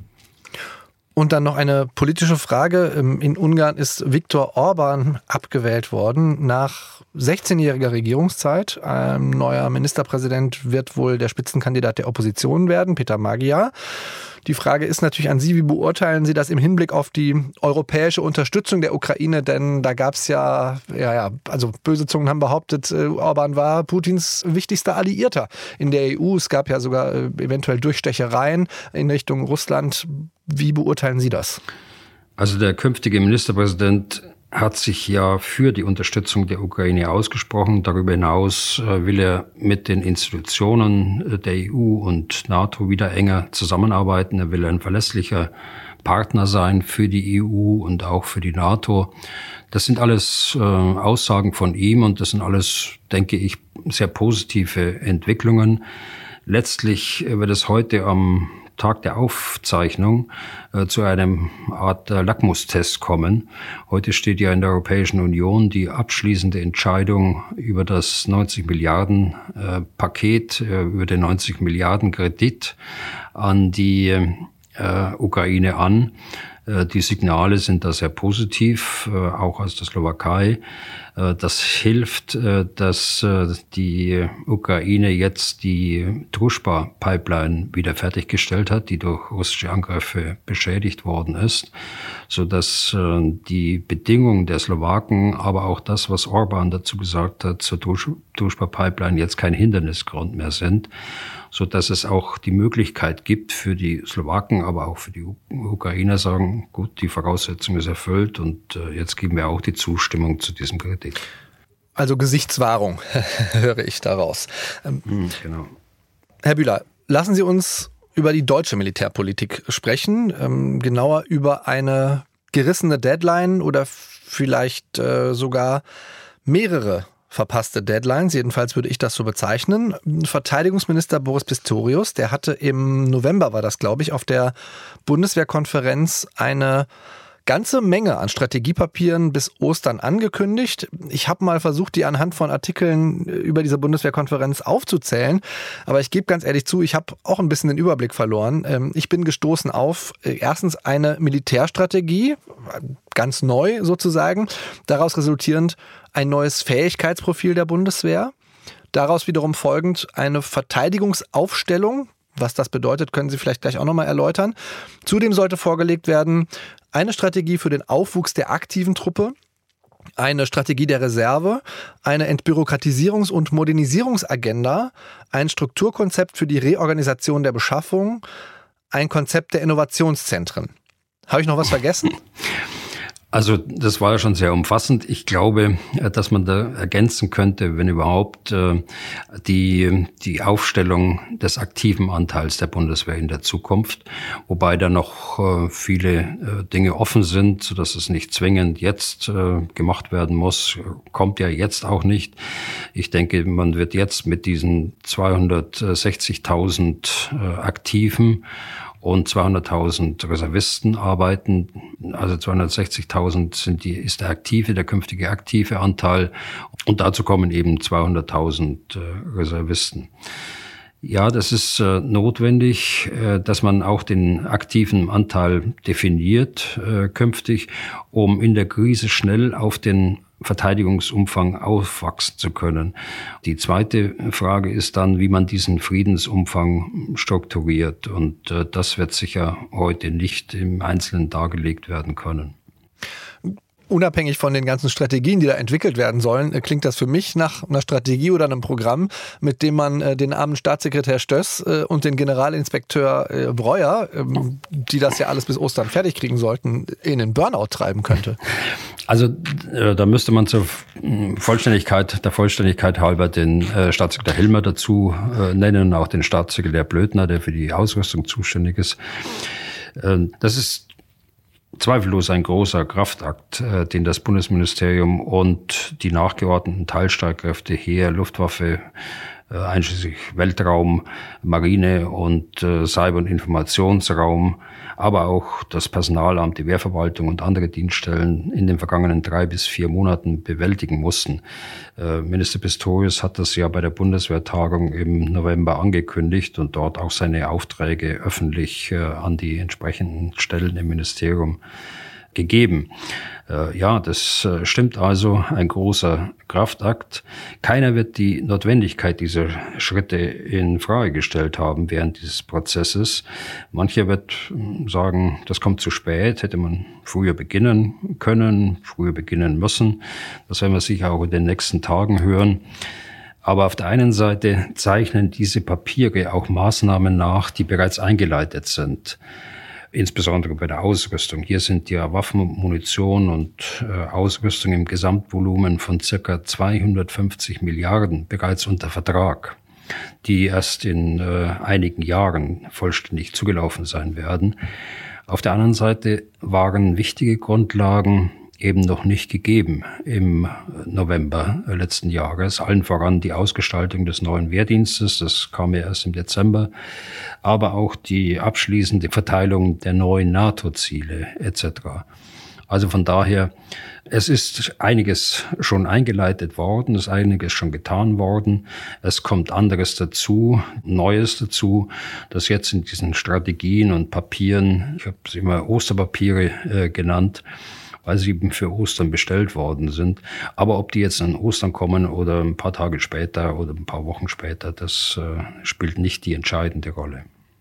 [SPEAKER 3] Und dann noch eine politische Frage. In Ungarn ist Viktor Orbán abgewählt worden nach sechzehnjähriger Regierungszeit. Ein neuer Ministerpräsident wird wohl der Spitzenkandidat der Opposition werden, Peter Magyar. Die Frage ist natürlich an Sie, wie beurteilen Sie das im Hinblick auf die europäische Unterstützung der Ukraine? Denn da gab es ja, ja, ja, also böse Zungen haben behauptet, Orbán war Putins wichtigster Alliierter in der E U. Es gab ja sogar eventuell Durchstechereien in Richtung Russland. Wie beurteilen Sie das?
[SPEAKER 4] Also der künftige Ministerpräsident hat sich ja für die Unterstützung der Ukraine ausgesprochen. Darüber hinaus will er mit den Institutionen der E U und NATO wieder enger zusammenarbeiten. Er will ein verlässlicher Partner sein für die E U und auch für die NATO. Das sind alles äh, Aussagen von ihm und das sind alles, denke ich, sehr positive Entwicklungen. Letztlich wird es heute am Tag der Aufzeichnung äh, zu einem Art äh, Lackmustest kommen. Heute steht ja in der Europäischen Union die abschließende Entscheidung über das neunzig Milliarden äh, Paket, äh, über den neunzig Milliarden Kredit an die äh, Ukraine an. Äh, die Signale sind da sehr positiv, äh, auch aus der Slowakei. Äh, das hilft, äh, dass äh, die Ukraine jetzt die Družba-Pipeline wieder fertiggestellt hat, die durch russische Angriffe beschädigt worden ist, so dass äh, die Bedingungen der Slowaken, aber auch das, was Orbán dazu gesagt hat, zur Družba-Pipeline jetzt kein Hindernisgrund mehr sind, so dass es auch die Möglichkeit gibt für die Slowaken, aber auch für die Ukrainer sagen, gut, die Voraussetzung ist erfüllt und äh, jetzt geben wir auch die Zustimmung zu diesem Kredit.
[SPEAKER 3] Also Gesichtswahrung, höre ich daraus. Ähm,
[SPEAKER 4] hm, genau.
[SPEAKER 3] Herr Bühler, lassen Sie uns über die deutsche Militärpolitik sprechen, ähm, genauer über eine gerissene Deadline oder vielleicht äh, sogar mehrere verpasste Deadlines, jedenfalls würde ich das so bezeichnen. Verteidigungsminister Boris Pistorius, der hatte im November, war das glaube ich, auf der Bundeswehrkonferenz eine ganze Menge an Strategiepapieren bis Ostern angekündigt. Ich habe mal versucht, die anhand von Artikeln über diese Bundeswehrkonferenz aufzuzählen, aber ich gebe ganz ehrlich zu, ich habe auch ein bisschen den Überblick verloren. Ich bin gestoßen auf erstens eine Militärstrategie, ganz neu sozusagen, daraus resultierend ein neues Fähigkeitsprofil der Bundeswehr, daraus wiederum folgend eine Verteidigungsaufstellung. Was das bedeutet, können Sie vielleicht gleich auch nochmal erläutern. Zudem sollte vorgelegt werden eine Strategie für den Aufwuchs der aktiven Truppe, eine Strategie der Reserve, eine Entbürokratisierungs- und Modernisierungsagenda, ein Strukturkonzept für die Reorganisation der Beschaffung, ein Konzept der Innovationszentren. Habe ich noch was vergessen?
[SPEAKER 4] Also das war ja schon sehr umfassend. Ich glaube, dass man da ergänzen könnte, wenn überhaupt, die die Aufstellung des aktiven Anteils der Bundeswehr in der Zukunft, wobei da noch viele Dinge offen sind, sodass es nicht zwingend jetzt gemacht werden muss, kommt ja jetzt auch nicht. Ich denke, man wird jetzt mit diesen zweihundertsechzigtausend Aktiven und zweihunderttausend Reservisten arbeiten. Also zweihundertsechzigtausend sind die, ist der aktive, der künftige aktive Anteil. Und dazu kommen eben zweihunderttausend äh, Reservisten. Ja, das ist äh, notwendig, äh, dass man auch den aktiven Anteil definiert äh, künftig, um in der Krise schnell auf den Verteidigungsumfang aufwachsen zu können. Die zweite Frage ist dann, wie man diesen Friedensumfang strukturiert. Und äh, das wird sicher heute nicht im Einzelnen dargelegt werden können.
[SPEAKER 3] Unabhängig von den ganzen Strategien, die da entwickelt werden sollen, klingt das für mich nach einer Strategie oder einem Programm, mit dem man den armen Staatssekretär Stöss und den Generalinspekteur Breuer, die das ja alles bis Ostern fertig kriegen sollten, in den Burnout treiben könnte.
[SPEAKER 4] Also äh, da müsste man zur Vollständigkeit, der Vollständigkeit halber den äh, Staatssekretär Hilmer dazu äh, nennen, auch den Staatssekretär Blödner, der für die Ausrüstung zuständig ist. Äh, das ist zweifellos ein großer Kraftakt, äh, den das Bundesministerium und die nachgeordneten Teilstreitkräfte Heer, Luftwaffe, einschließlich Weltraum, Marine und äh, Cyber- und Informationsraum, aber auch das Personalamt, die Wehrverwaltung und andere Dienststellen in den vergangenen drei bis vier Monaten bewältigen mussten. Äh, Minister Pistorius hat das ja bei der Bundeswehrtagung im November angekündigt und dort auch seine Aufträge öffentlich äh, an die entsprechenden Stellen im Ministerium gegeben. Äh, ja, das äh, stimmt also, ein großer Kraftakt. Keiner wird die Notwendigkeit dieser Schritte in Frage gestellt haben während dieses Prozesses. Mancher wird sagen, das kommt zu spät, hätte man früher beginnen können, früher beginnen müssen. Das werden wir sicher auch in den nächsten Tagen hören. Aber auf der einen Seite zeichnen diese Papiere auch Maßnahmen nach, die bereits eingeleitet sind. Insbesondere bei der Ausrüstung. Hier sind ja Waffen, Munition und äh, Ausrüstung im Gesamtvolumen von circa zweihundertfünfzig Milliarden bereits unter Vertrag, die erst in äh, einigen Jahren vollständig zugelaufen sein werden. Auf der anderen Seite waren wichtige Grundlagen eben noch nicht gegeben im November letzten Jahres. Allen voran die Ausgestaltung des neuen Wehrdienstes, das kam ja erst im Dezember, aber auch die abschließende Verteilung der neuen NATO-Ziele et cetera. Also von daher, es ist einiges schon eingeleitet worden, es ist einiges schon getan worden. Es kommt anderes dazu, Neues dazu, das jetzt in diesen Strategien und Papieren, ich habe es immer Osterpapiere äh, genannt, weil sie eben für Ostern bestellt worden sind. Aber ob die jetzt an Ostern kommen oder ein paar Tage später oder ein paar Wochen später, das äh, spielt nicht die entscheidende Rolle.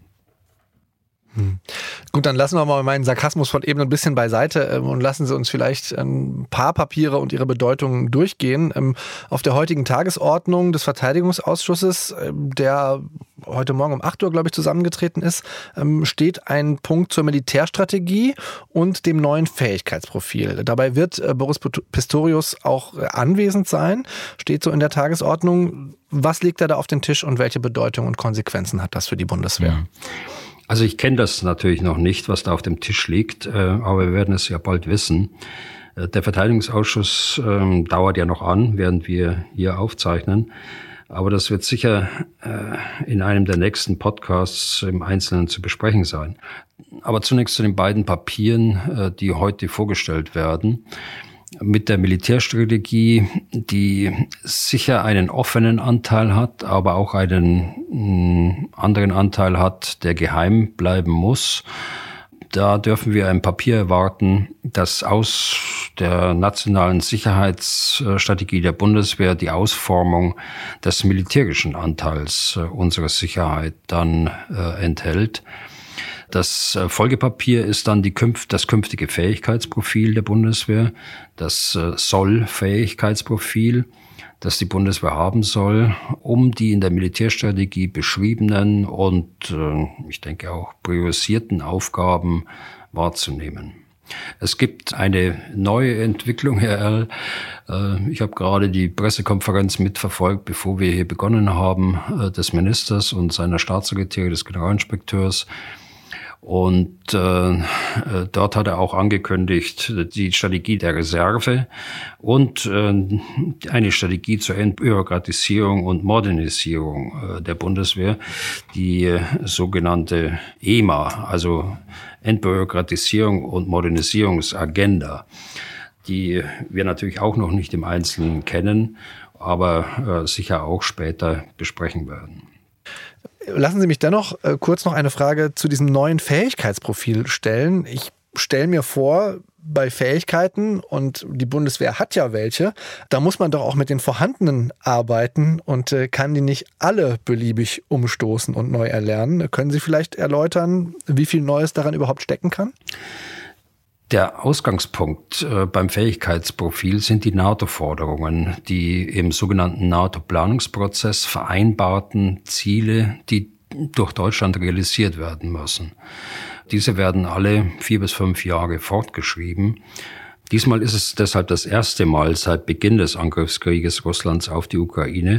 [SPEAKER 3] Hm. Gut, dann lassen wir mal meinen Sarkasmus von eben ein bisschen beiseite ähm, und lassen Sie uns vielleicht ein paar Papiere und ihre Bedeutung durchgehen. Ähm, auf der heutigen Tagesordnung des Verteidigungsausschusses, ähm, der heute Morgen um acht Uhr, glaube ich, zusammengetreten ist, ähm, steht ein Punkt zur Militärstrategie und dem neuen Fähigkeitsprofil. Dabei wird äh, Boris Pistorius auch äh, anwesend sein, steht so in der Tagesordnung. Was legt er da auf den Tisch und welche Bedeutung und Konsequenzen hat das für die Bundeswehr?
[SPEAKER 4] Ja. Also ich kenne das natürlich noch nicht, was da auf dem Tisch liegt, aber wir werden es ja bald wissen. Der Verteidigungsausschuss ähm, dauert ja noch an, während wir hier aufzeichnen. Aber das wird sicher äh, in einem der nächsten Podcasts im Einzelnen zu besprechen sein. Aber zunächst zu den beiden Papieren, äh, die heute vorgestellt werden. Mit der Militärstrategie, die sicher einen offenen Anteil hat, aber auch einen mh, anderen Anteil hat, der geheim bleiben muss. Da dürfen wir ein Papier erwarten, das aus der nationalen Sicherheitsstrategie der Bundeswehr die Ausformung des militärischen Anteils unserer Sicherheit dann äh, enthält. Das Folgepapier ist dann die künft, das künftige Fähigkeitsprofil der Bundeswehr, das äh, Soll-Fähigkeitsprofil, das die Bundeswehr haben soll, um die in der Militärstrategie beschriebenen und äh, ich denke auch priorisierten Aufgaben wahrzunehmen. Es gibt eine neue Entwicklung, Herr Erl. Äh, ich habe gerade die Pressekonferenz mitverfolgt, bevor wir hier begonnen haben, äh, des Ministers und seiner Staatssekretärin, des Generalinspekteurs. Und äh, dort hat er auch angekündigt, die Strategie der Reserve und äh, eine Strategie zur Entbürokratisierung und Modernisierung äh, der Bundeswehr, die äh, sogenannte E M A, also Entbürokratisierung und Modernisierungsagenda, die wir natürlich auch noch nicht im Einzelnen kennen, aber äh, sicher auch später besprechen werden.
[SPEAKER 3] Lassen Sie mich dennoch äh, kurz noch eine Frage zu diesem neuen Fähigkeitsprofil stellen. Ich stelle mir vor, bei Fähigkeiten, und die Bundeswehr hat ja welche, da muss man doch auch mit den vorhandenen arbeiten und äh, kann die nicht alle beliebig umstoßen und neu erlernen. Können Sie vielleicht erläutern, wie viel Neues daran überhaupt stecken kann?
[SPEAKER 4] Der Ausgangspunkt äh, beim Fähigkeitsprofil sind die NATO-Forderungen, die im sogenannten NATO-Planungsprozess vereinbarten Ziele, die durch Deutschland realisiert werden müssen. Diese werden alle vier bis fünf Jahre fortgeschrieben. Diesmal ist es deshalb das erste Mal seit Beginn des Angriffskrieges Russlands auf die Ukraine,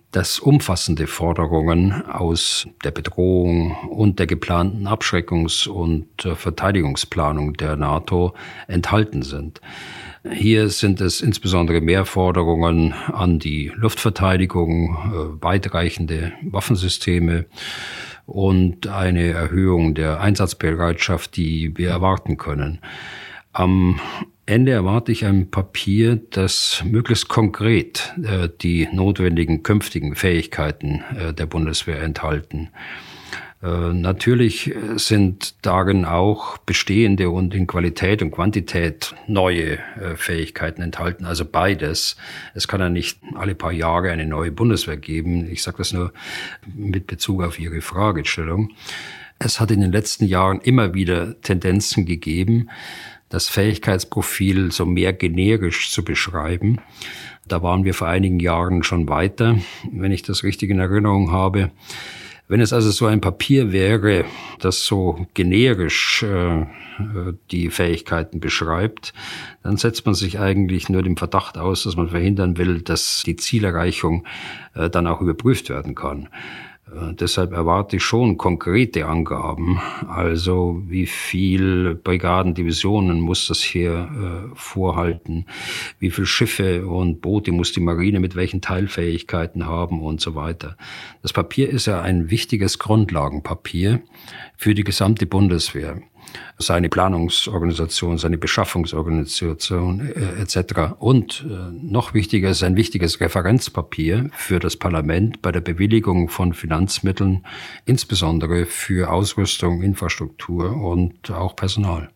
[SPEAKER 4] dass umfassende Forderungen aus der Bedrohung und der geplanten Abschreckungs- und Verteidigungsplanung der NATO enthalten sind. Hier sind es insbesondere mehr Forderungen an die Luftverteidigung, weitreichende Waffensysteme und eine Erhöhung der Einsatzbereitschaft, die wir erwarten können. Am Ende erwarte ich ein Papier, das möglichst konkret äh, die notwendigen künftigen Fähigkeiten äh, der Bundeswehr enthalten. Äh, natürlich sind darin auch bestehende und in Qualität und Quantität neue äh, Fähigkeiten enthalten, also beides. Es kann ja nicht alle paar Jahre eine neue Bundeswehr geben. Ich sage das nur mit Bezug auf Ihre Fragestellung. Es hat in den letzten Jahren immer wieder Tendenzen gegeben, das Fähigkeitsprofil so mehr generisch zu beschreiben. Da waren wir vor einigen Jahren schon weiter, wenn ich das richtig in Erinnerung habe. Wenn es also so ein Papier wäre, das so generisch äh, die Fähigkeiten beschreibt, dann setzt man sich eigentlich nur dem Verdacht aus, dass man verhindern will, dass die Zielerreichung äh, dann auch überprüft werden kann. Äh, deshalb erwarte ich schon konkrete Angaben, also wie viel Brigaden, Divisionen muss das hier äh, vorhalten, wie viele Schiffe und Boote muss die Marine mit welchen Teilfähigkeiten haben und so weiter. Das Papier ist ja ein wichtiges Grundlagenpapier für die gesamte Bundeswehr. Seine Planungsorganisation, seine Beschaffungsorganisation äh, et cetera. Und äh, noch wichtiger ist ein wichtiges Referenzpapier für das Parlament bei der Bewilligung von Finanzmitteln, insbesondere für Ausrüstung, Infrastruktur und auch Personal.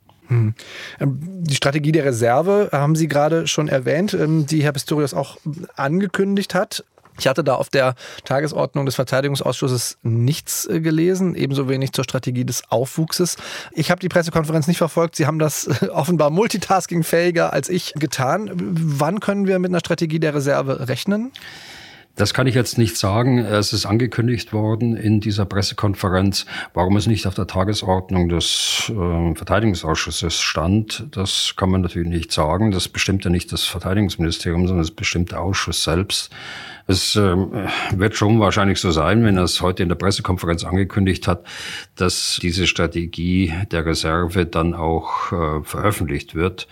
[SPEAKER 3] Die Strategie der Reserve haben Sie gerade schon erwähnt, die Herr Pistorius auch angekündigt hat. Ich hatte da auf der Tagesordnung des Verteidigungsausschusses nichts gelesen, ebenso wenig zur Strategie des Aufwuchses. Ich habe die Pressekonferenz nicht verfolgt. Sie haben das offenbar multitaskingfähiger als ich getan. Wann können wir mit einer Strategie der Reserve rechnen?
[SPEAKER 4] Das kann ich jetzt nicht sagen. Es ist angekündigt worden in dieser Pressekonferenz. Warum es nicht auf der Tagesordnung des äh, Verteidigungsausschusses stand, das kann man natürlich nicht sagen. Das bestimmt ja nicht das Verteidigungsministerium, sondern das bestimmt der Ausschuss selbst. Es äh, wird schon wahrscheinlich so sein, wenn er es heute in der Pressekonferenz angekündigt hat, dass diese Strategie der Reserve dann auch äh, veröffentlicht wird.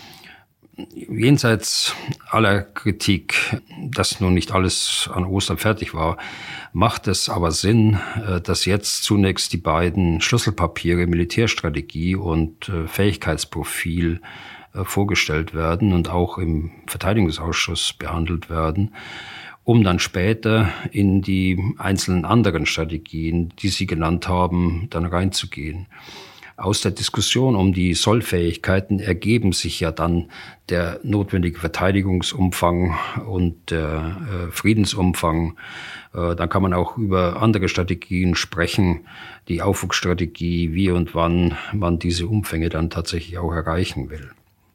[SPEAKER 4] Jenseits aller Kritik, dass nun nicht alles an Ostern fertig war, macht es aber Sinn, dass jetzt zunächst die beiden Schlüsselpapiere Militärstrategie und Fähigkeitsprofil vorgestellt werden und auch im Verteidigungsausschuss behandelt werden, um dann später in die einzelnen anderen Strategien, die Sie genannt haben, dann reinzugehen. Aus der Diskussion um die Sollfähigkeiten ergeben sich ja dann der notwendige Verteidigungsumfang und der äh, Friedensumfang. Äh, dann kann man auch über andere Strategien sprechen, die Aufwuchsstrategie, wie und wann man diese Umfänge dann tatsächlich auch erreichen will.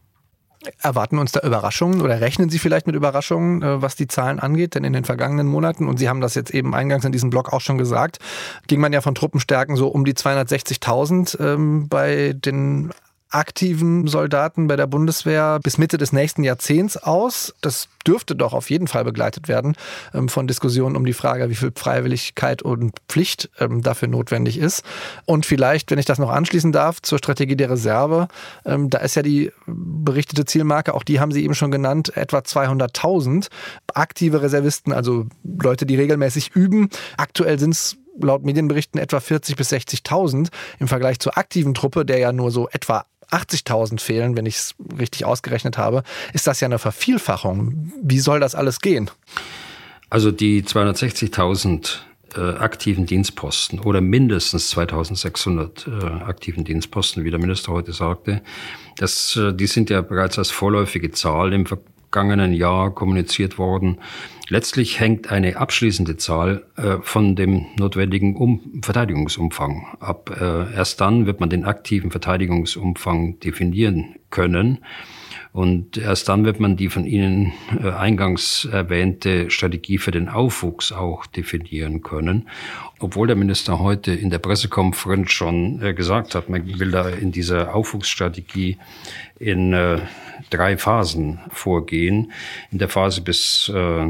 [SPEAKER 3] Erwarten uns da Überraschungen oder rechnen Sie vielleicht mit Überraschungen, was die Zahlen angeht? Denn in den vergangenen Monaten, und Sie haben das jetzt eben eingangs in diesem Blog auch schon gesagt, ging man ja von Truppenstärken so um die zweihundertsechzigtausend ähm, bei den aktiven Soldaten bei der Bundeswehr bis Mitte des nächsten Jahrzehnts aus. Das dürfte doch auf jeden Fall begleitet werden ähm, von Diskussionen um die Frage, wie viel Freiwilligkeit und Pflicht ähm, dafür notwendig ist. Und vielleicht, wenn ich das noch anschließen darf, zur Strategie der Reserve, ähm, da ist ja die berichtete Zielmarke, auch die haben Sie eben schon genannt, etwa zweihunderttausend aktive Reservisten, also Leute, die regelmäßig üben. Aktuell sind es laut Medienberichten etwa vierzigtausend bis sechzigtausend im Vergleich zur aktiven Truppe, der ja nur so etwa achtzigtausend fehlen, wenn ich es richtig ausgerechnet habe, ist das ja eine Vervielfachung. Wie soll das alles gehen?
[SPEAKER 4] Also die zweihundertsechzigtausend äh, aktiven Dienstposten oder mindestens zweitausendsechshundert äh, aktiven Dienstposten, wie der Minister heute sagte, das, äh, die sind ja bereits als vorläufige Zahl im vergangenen Jahr kommuniziert worden. Letztlich hängt eine abschließende Zahl äh, von dem notwendigen um- Verteidigungsumfang ab. Äh, erst dann wird man den aktiven Verteidigungsumfang definieren können. Und erst dann wird man die von Ihnen äh, eingangs erwähnte Strategie für den Aufwuchs auch definieren können. Obwohl der Minister heute in der Pressekonferenz schon äh, gesagt hat, man will da in dieser Aufwuchsstrategie in äh, drei Phasen vorgehen. In der Phase bis äh,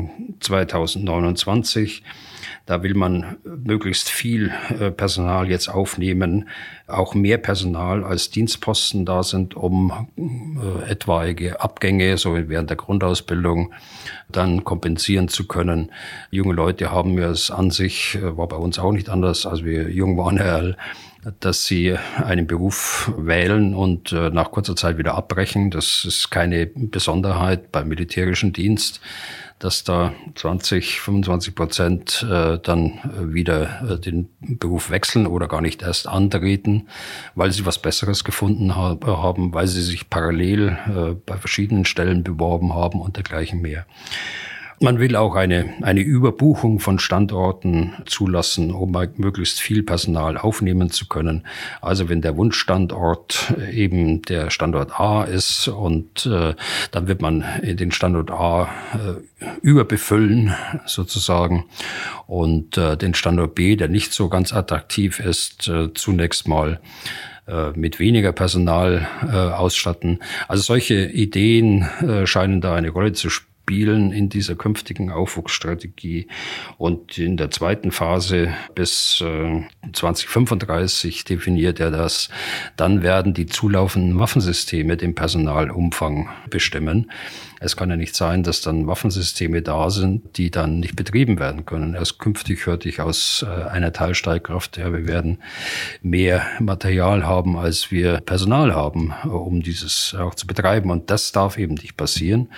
[SPEAKER 4] zweitausendneunundzwanzig, da will man möglichst viel äh, Personal jetzt aufnehmen, auch mehr Personal als Dienstposten da sind, um äh, etwaige Abgänge, so während der Grundausbildung, dann kompensieren zu können. Junge Leute haben ja es an sich, äh, war bei uns auch nicht anders, als wir jung waren, Herr, dass sie einen Beruf wählen und äh, nach kurzer Zeit wieder abbrechen. Das ist keine Besonderheit beim militärischen Dienst, dass da zwanzig, fünfundzwanzig Prozent äh, dann wieder äh, den Beruf wechseln oder gar nicht erst antreten, weil sie was Besseres gefunden ha- haben, weil sie sich parallel äh, bei verschiedenen Stellen beworben haben und dergleichen mehr. Man will auch eine, eine Überbuchung von Standorten zulassen, um möglichst viel Personal aufnehmen zu können. Also wenn der Wunschstandort eben der Standort A ist und äh, dann wird man den Standort A äh, überbefüllen sozusagen und äh, den Standort B, der nicht so ganz attraktiv ist, äh, zunächst mal mit weniger Personal äh, ausstatten. Also solche Ideen äh, scheinen da eine Rolle zu spielen. Spielen in dieser künftigen Aufwuchsstrategie. Und in der zweiten Phase bis äh, zwanzig fünfunddreißig definiert er das. Dann werden die zulaufenden Waffensysteme den Personalumfang bestimmen. Es kann ja nicht sein, dass dann Waffensysteme da sind, die dann nicht betrieben werden können. Erst künftig hörte ich aus äh, einer Teilstreitkraft, ja, wir werden mehr Material haben, als wir Personal haben, um dieses auch zu betreiben. Und das darf eben nicht passieren.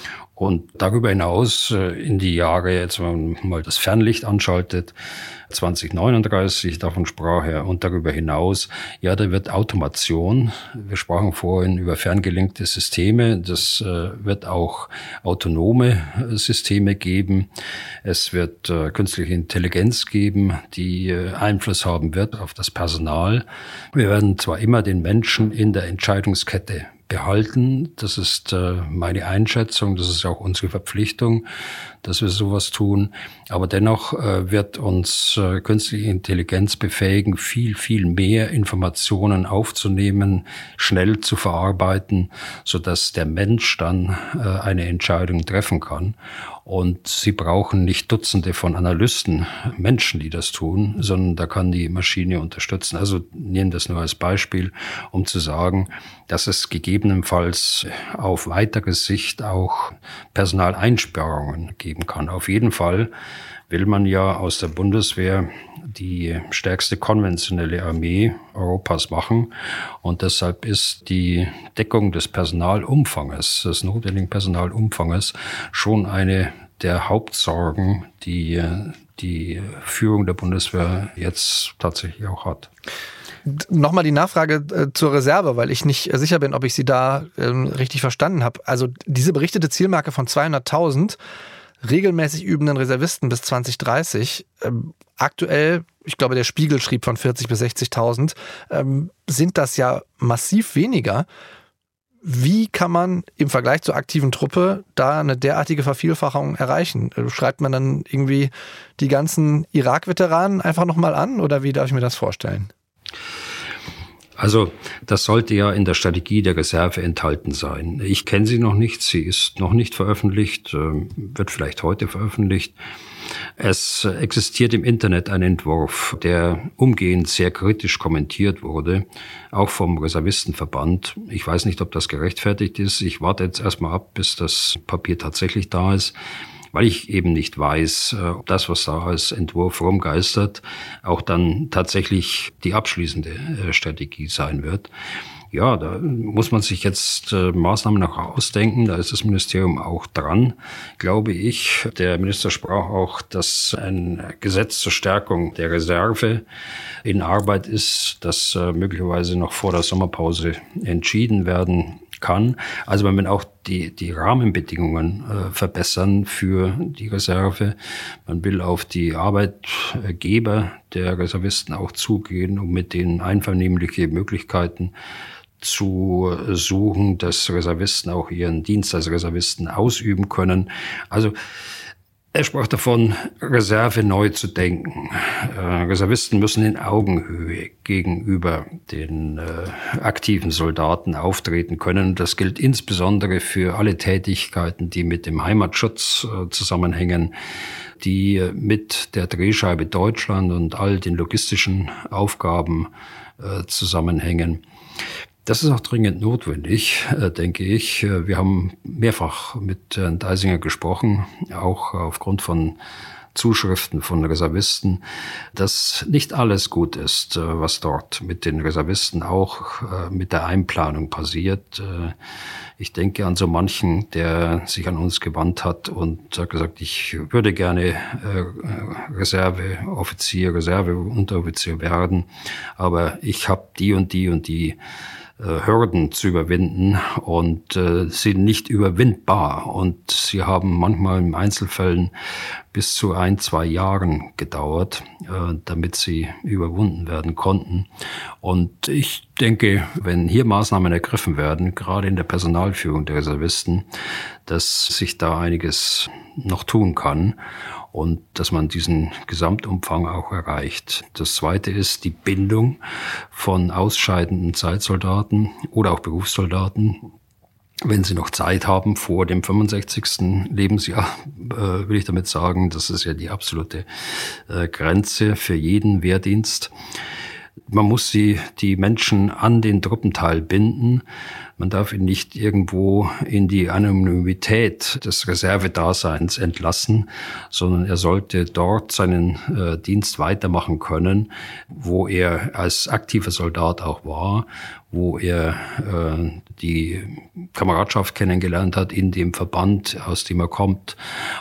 [SPEAKER 4] Und darüber hinaus in die Jahre, jetzt wenn man mal das Fernlicht anschaltet, zwanzig neununddreißig, davon sprach er, und darüber hinaus, ja, da wird Automation, wir sprachen vorhin über ferngelenkte Systeme, das äh, wird auch autonome Systeme geben, es wird äh, künstliche Intelligenz geben, die äh, Einfluss haben wird auf das Personal. Wir werden zwar immer den Menschen in der Entscheidungskette behalten. Das ist äh, meine Einschätzung, das ist auch unsere Verpflichtung, dass wir sowas tun. Aber dennoch äh, wird uns äh, künstliche Intelligenz befähigen, viel, viel mehr Informationen aufzunehmen, schnell zu verarbeiten, sodass der Mensch dann äh, eine Entscheidung treffen kann. Und Sie brauchen nicht Dutzende von Analysten, Menschen, die das tun, sondern da kann die Maschine unterstützen. Also nehmen das nur als Beispiel, um zu sagen, dass es gegebenenfalls auf weitere Sicht auch Personaleinsparungen geben kann. Auf jeden Fall will man ja aus der Bundeswehr die stärkste konventionelle Armee Europas machen. Und deshalb ist die Deckung des Personalumfanges, des notwendigen Personalumfanges, schon eine der Hauptsorgen, die die Führung der Bundeswehr jetzt tatsächlich auch hat.
[SPEAKER 3] Nochmal die Nachfrage äh, zur Reserve, weil ich nicht äh, sicher bin, ob ich Sie da ähm, richtig verstanden habe. Also diese berichtete Zielmarke von zweihunderttausend regelmäßig übenden Reservisten bis zwanzig dreißig, ähm, aktuell, ich glaube, der Spiegel schrieb von vierzig bis sechzigtausend, ähm, sind das ja massiv weniger. Wie kann man im Vergleich zur aktiven Truppe da eine derartige Vervielfachung erreichen? Schreibt man dann irgendwie die ganzen Irak-Veteranen einfach nochmal an oder wie darf ich mir das vorstellen?
[SPEAKER 4] Also das sollte ja in der Strategie der Reserve enthalten sein. Ich kenne sie noch nicht, sie ist noch nicht veröffentlicht, wird vielleicht heute veröffentlicht. Es existiert im Internet ein Entwurf, der umgehend sehr kritisch kommentiert wurde, auch vom Reservistenverband. Ich weiß nicht, ob das gerechtfertigt ist. Ich warte jetzt erstmal ab, bis das Papier tatsächlich da ist, weil ich eben nicht weiß, ob das, was da als Entwurf rumgeistert, auch dann tatsächlich die abschließende Strategie sein wird. Ja, da muss man sich jetzt äh, Maßnahmen noch ausdenken. Da ist das Ministerium auch dran, glaube ich. Der Minister sprach auch, dass ein Gesetz zur Stärkung der Reserve in Arbeit ist, das äh, möglicherweise noch vor der Sommerpause entschieden werden kann. Also man will auch die, die Rahmenbedingungen äh, verbessern für die Reserve. Man will auf die Arbeitgeber der Reservisten auch zugehen, um mit denen einvernehmliche Möglichkeiten zu suchen, dass Reservisten auch ihren Dienst als Reservisten ausüben können. Also er sprach davon, Reserve neu zu denken. Äh, Reservisten müssen in Augenhöhe gegenüber den äh, aktiven Soldaten auftreten können. Das gilt insbesondere für alle Tätigkeiten, die mit dem Heimatschutz äh, zusammenhängen, die mit der Drehscheibe Deutschland und all den logistischen Aufgaben äh, zusammenhängen. Das ist auch dringend notwendig, äh, denke ich. Wir haben mehrfach mit Herrn Deisinger gesprochen, auch aufgrund von Zuschriften von Reservisten, dass nicht alles gut ist, äh, was dort mit den Reservisten auch äh, mit der Einplanung passiert. Äh, ich denke an so manchen, der sich an uns gewandt hat und hat gesagt, ich würde gerne äh, Reserveoffizier, Reserveunteroffizier werden, aber ich habe die und die und die Hürden zu überwinden und äh, sind nicht überwindbar. Und sie haben manchmal in Einzelfällen bis zu ein, zwei Jahren gedauert, äh, damit sie überwunden werden konnten. Und ich denke, wenn hier Maßnahmen ergriffen werden, gerade in der Personalführung der Reservisten, dass sich da einiges noch tun kann und dass man diesen Gesamtumfang auch erreicht. Das Zweite ist die Bindung von ausscheidenden Zeitsoldaten oder auch Berufssoldaten. Wenn sie noch Zeit haben vor dem fünfundsechzigsten Lebensjahr, äh, will ich damit sagen, das ist ja die absolute äh, Grenze für jeden Wehrdienst. Man muss sie, die Menschen an den Truppenteil binden. Man darf ihn nicht irgendwo in die Anonymität des Reservedaseins entlassen, sondern er sollte dort seinen äh, Dienst weitermachen können, wo er als aktiver Soldat auch war, wo er äh, die Kameradschaft kennengelernt hat in dem Verband, aus dem er kommt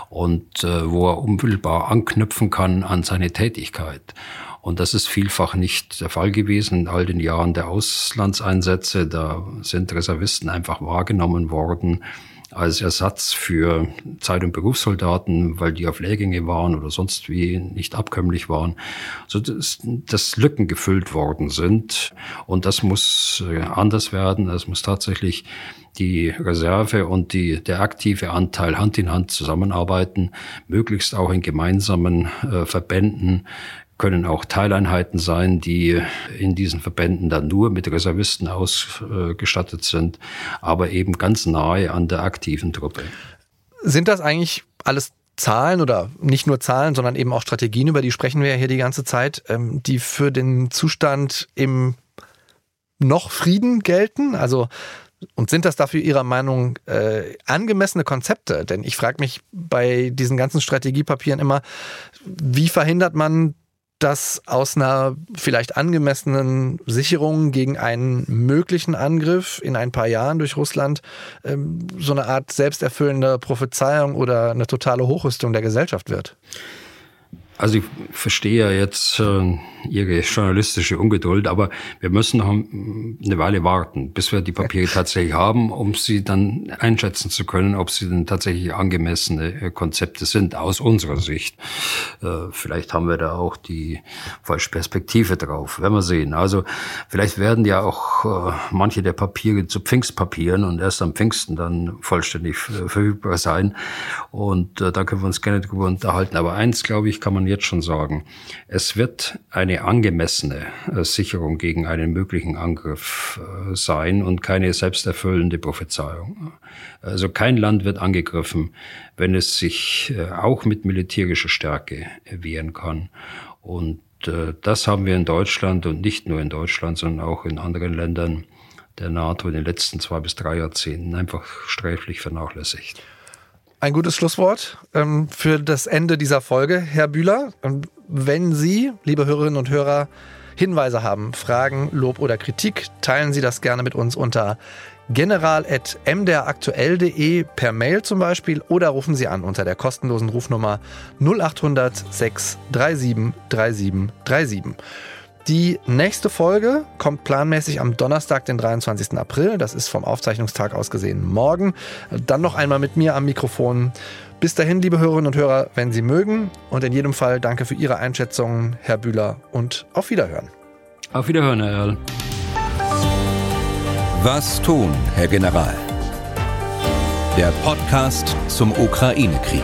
[SPEAKER 4] und äh, wo er unmittelbar anknüpfen kann an seine Tätigkeit. Und das ist vielfach nicht der Fall gewesen in all den Jahren der Auslandseinsätze. Da sind Reservisten einfach wahrgenommen worden als Ersatz für Zeit- und Berufssoldaten, weil die auf Lehrgänge waren oder sonst wie nicht abkömmlich waren, so dass, dass Lücken gefüllt worden sind. Und das muss anders werden. Das muss tatsächlich die Reserve und die, der aktive Anteil Hand in Hand zusammenarbeiten, möglichst auch in gemeinsamen äh, Verbänden. Können auch Teileinheiten sein, die in diesen Verbänden dann nur mit Reservisten ausgestattet sind, aber eben ganz nahe an der aktiven Truppe.
[SPEAKER 3] Sind das eigentlich alles Zahlen oder nicht nur Zahlen, sondern eben auch Strategien, über die sprechen wir ja hier die ganze Zeit, die für den Zustand im noch Frieden gelten? Also und sind das dafür Ihrer Meinung äh, angemessene Konzepte? Denn ich frage mich bei diesen ganzen Strategiepapieren immer, wie verhindert man, dass aus einer vielleicht angemessenen Sicherung gegen einen möglichen Angriff in ein paar Jahren durch Russland ähm, so eine Art selbsterfüllende Prophezeiung oder eine totale Hochrüstung der Gesellschaft wird?
[SPEAKER 4] Also ich verstehe ja jetzt äh, Ihre journalistische Ungeduld, aber wir müssen noch eine Weile warten, bis wir die Papiere tatsächlich haben, um sie dann einschätzen zu können, ob sie denn tatsächlich angemessene Konzepte sind, aus unserer Sicht. Äh, vielleicht haben wir da auch die falsche Perspektive drauf, werden wir sehen. Also vielleicht werden ja auch äh, manche der Papiere zu Pfingstpapieren und erst am Pfingsten dann vollständig äh, verfügbar sein. Und äh, da können wir uns gerne drüber unterhalten. Aber eins, glaube ich, kann man jetzt schon sagen. Es wird eine angemessene äh, Sicherung gegen einen möglichen Angriff äh, sein und keine selbsterfüllende Prophezeiung. Also kein Land wird angegriffen, wenn es sich äh, auch mit militärischer Stärke wehren kann. Und äh, das haben wir in Deutschland und nicht nur in Deutschland, sondern auch in anderen Ländern der NATO in den letzten zwei bis drei Jahrzehnten einfach sträflich vernachlässigt.
[SPEAKER 3] Ein gutes Schlusswort ähm, für das Ende dieser Folge, Herr Bühler. Wenn Sie, liebe Hörerinnen und Hörer, Hinweise haben, Fragen, Lob oder Kritik, teilen Sie das gerne mit uns unter general at m d r aktuell punkt de per Mail zum Beispiel oder rufen Sie an unter der kostenlosen Rufnummer null acht hundert sechs drei sieben drei sieben drei sieben. Die nächste Folge kommt planmäßig am Donnerstag, den dreiundzwanzigsten April. Das ist vom Aufzeichnungstag aus gesehen morgen. Dann noch einmal mit mir am Mikrofon. Bis dahin, liebe Hörerinnen und Hörer, wenn Sie mögen. Und in jedem Fall danke für Ihre Einschätzungen, Herr Bühler, und auf Wiederhören.
[SPEAKER 4] Auf Wiederhören, Herr Erl.
[SPEAKER 2] Was tun, Herr General? Der Podcast zum Ukraine-Krieg.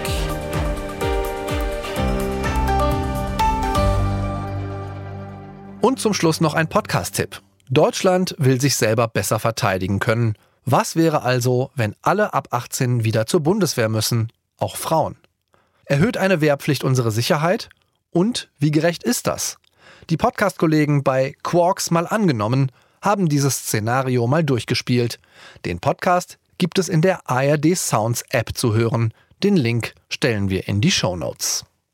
[SPEAKER 3] Und zum Schluss noch ein Podcast-Tipp. Deutschland will sich selber besser verteidigen können. Was wäre also, wenn alle ab achtzehn wieder zur Bundeswehr müssen, auch Frauen? Erhöht eine Wehrpflicht unsere Sicherheit? Und wie gerecht ist das? Die Podcast-Kollegen bei Quarks mal angenommen haben dieses Szenario mal durchgespielt. Den Podcast gibt es in der A R D Sounds App zu hören. Den Link stellen wir in die Shownotes.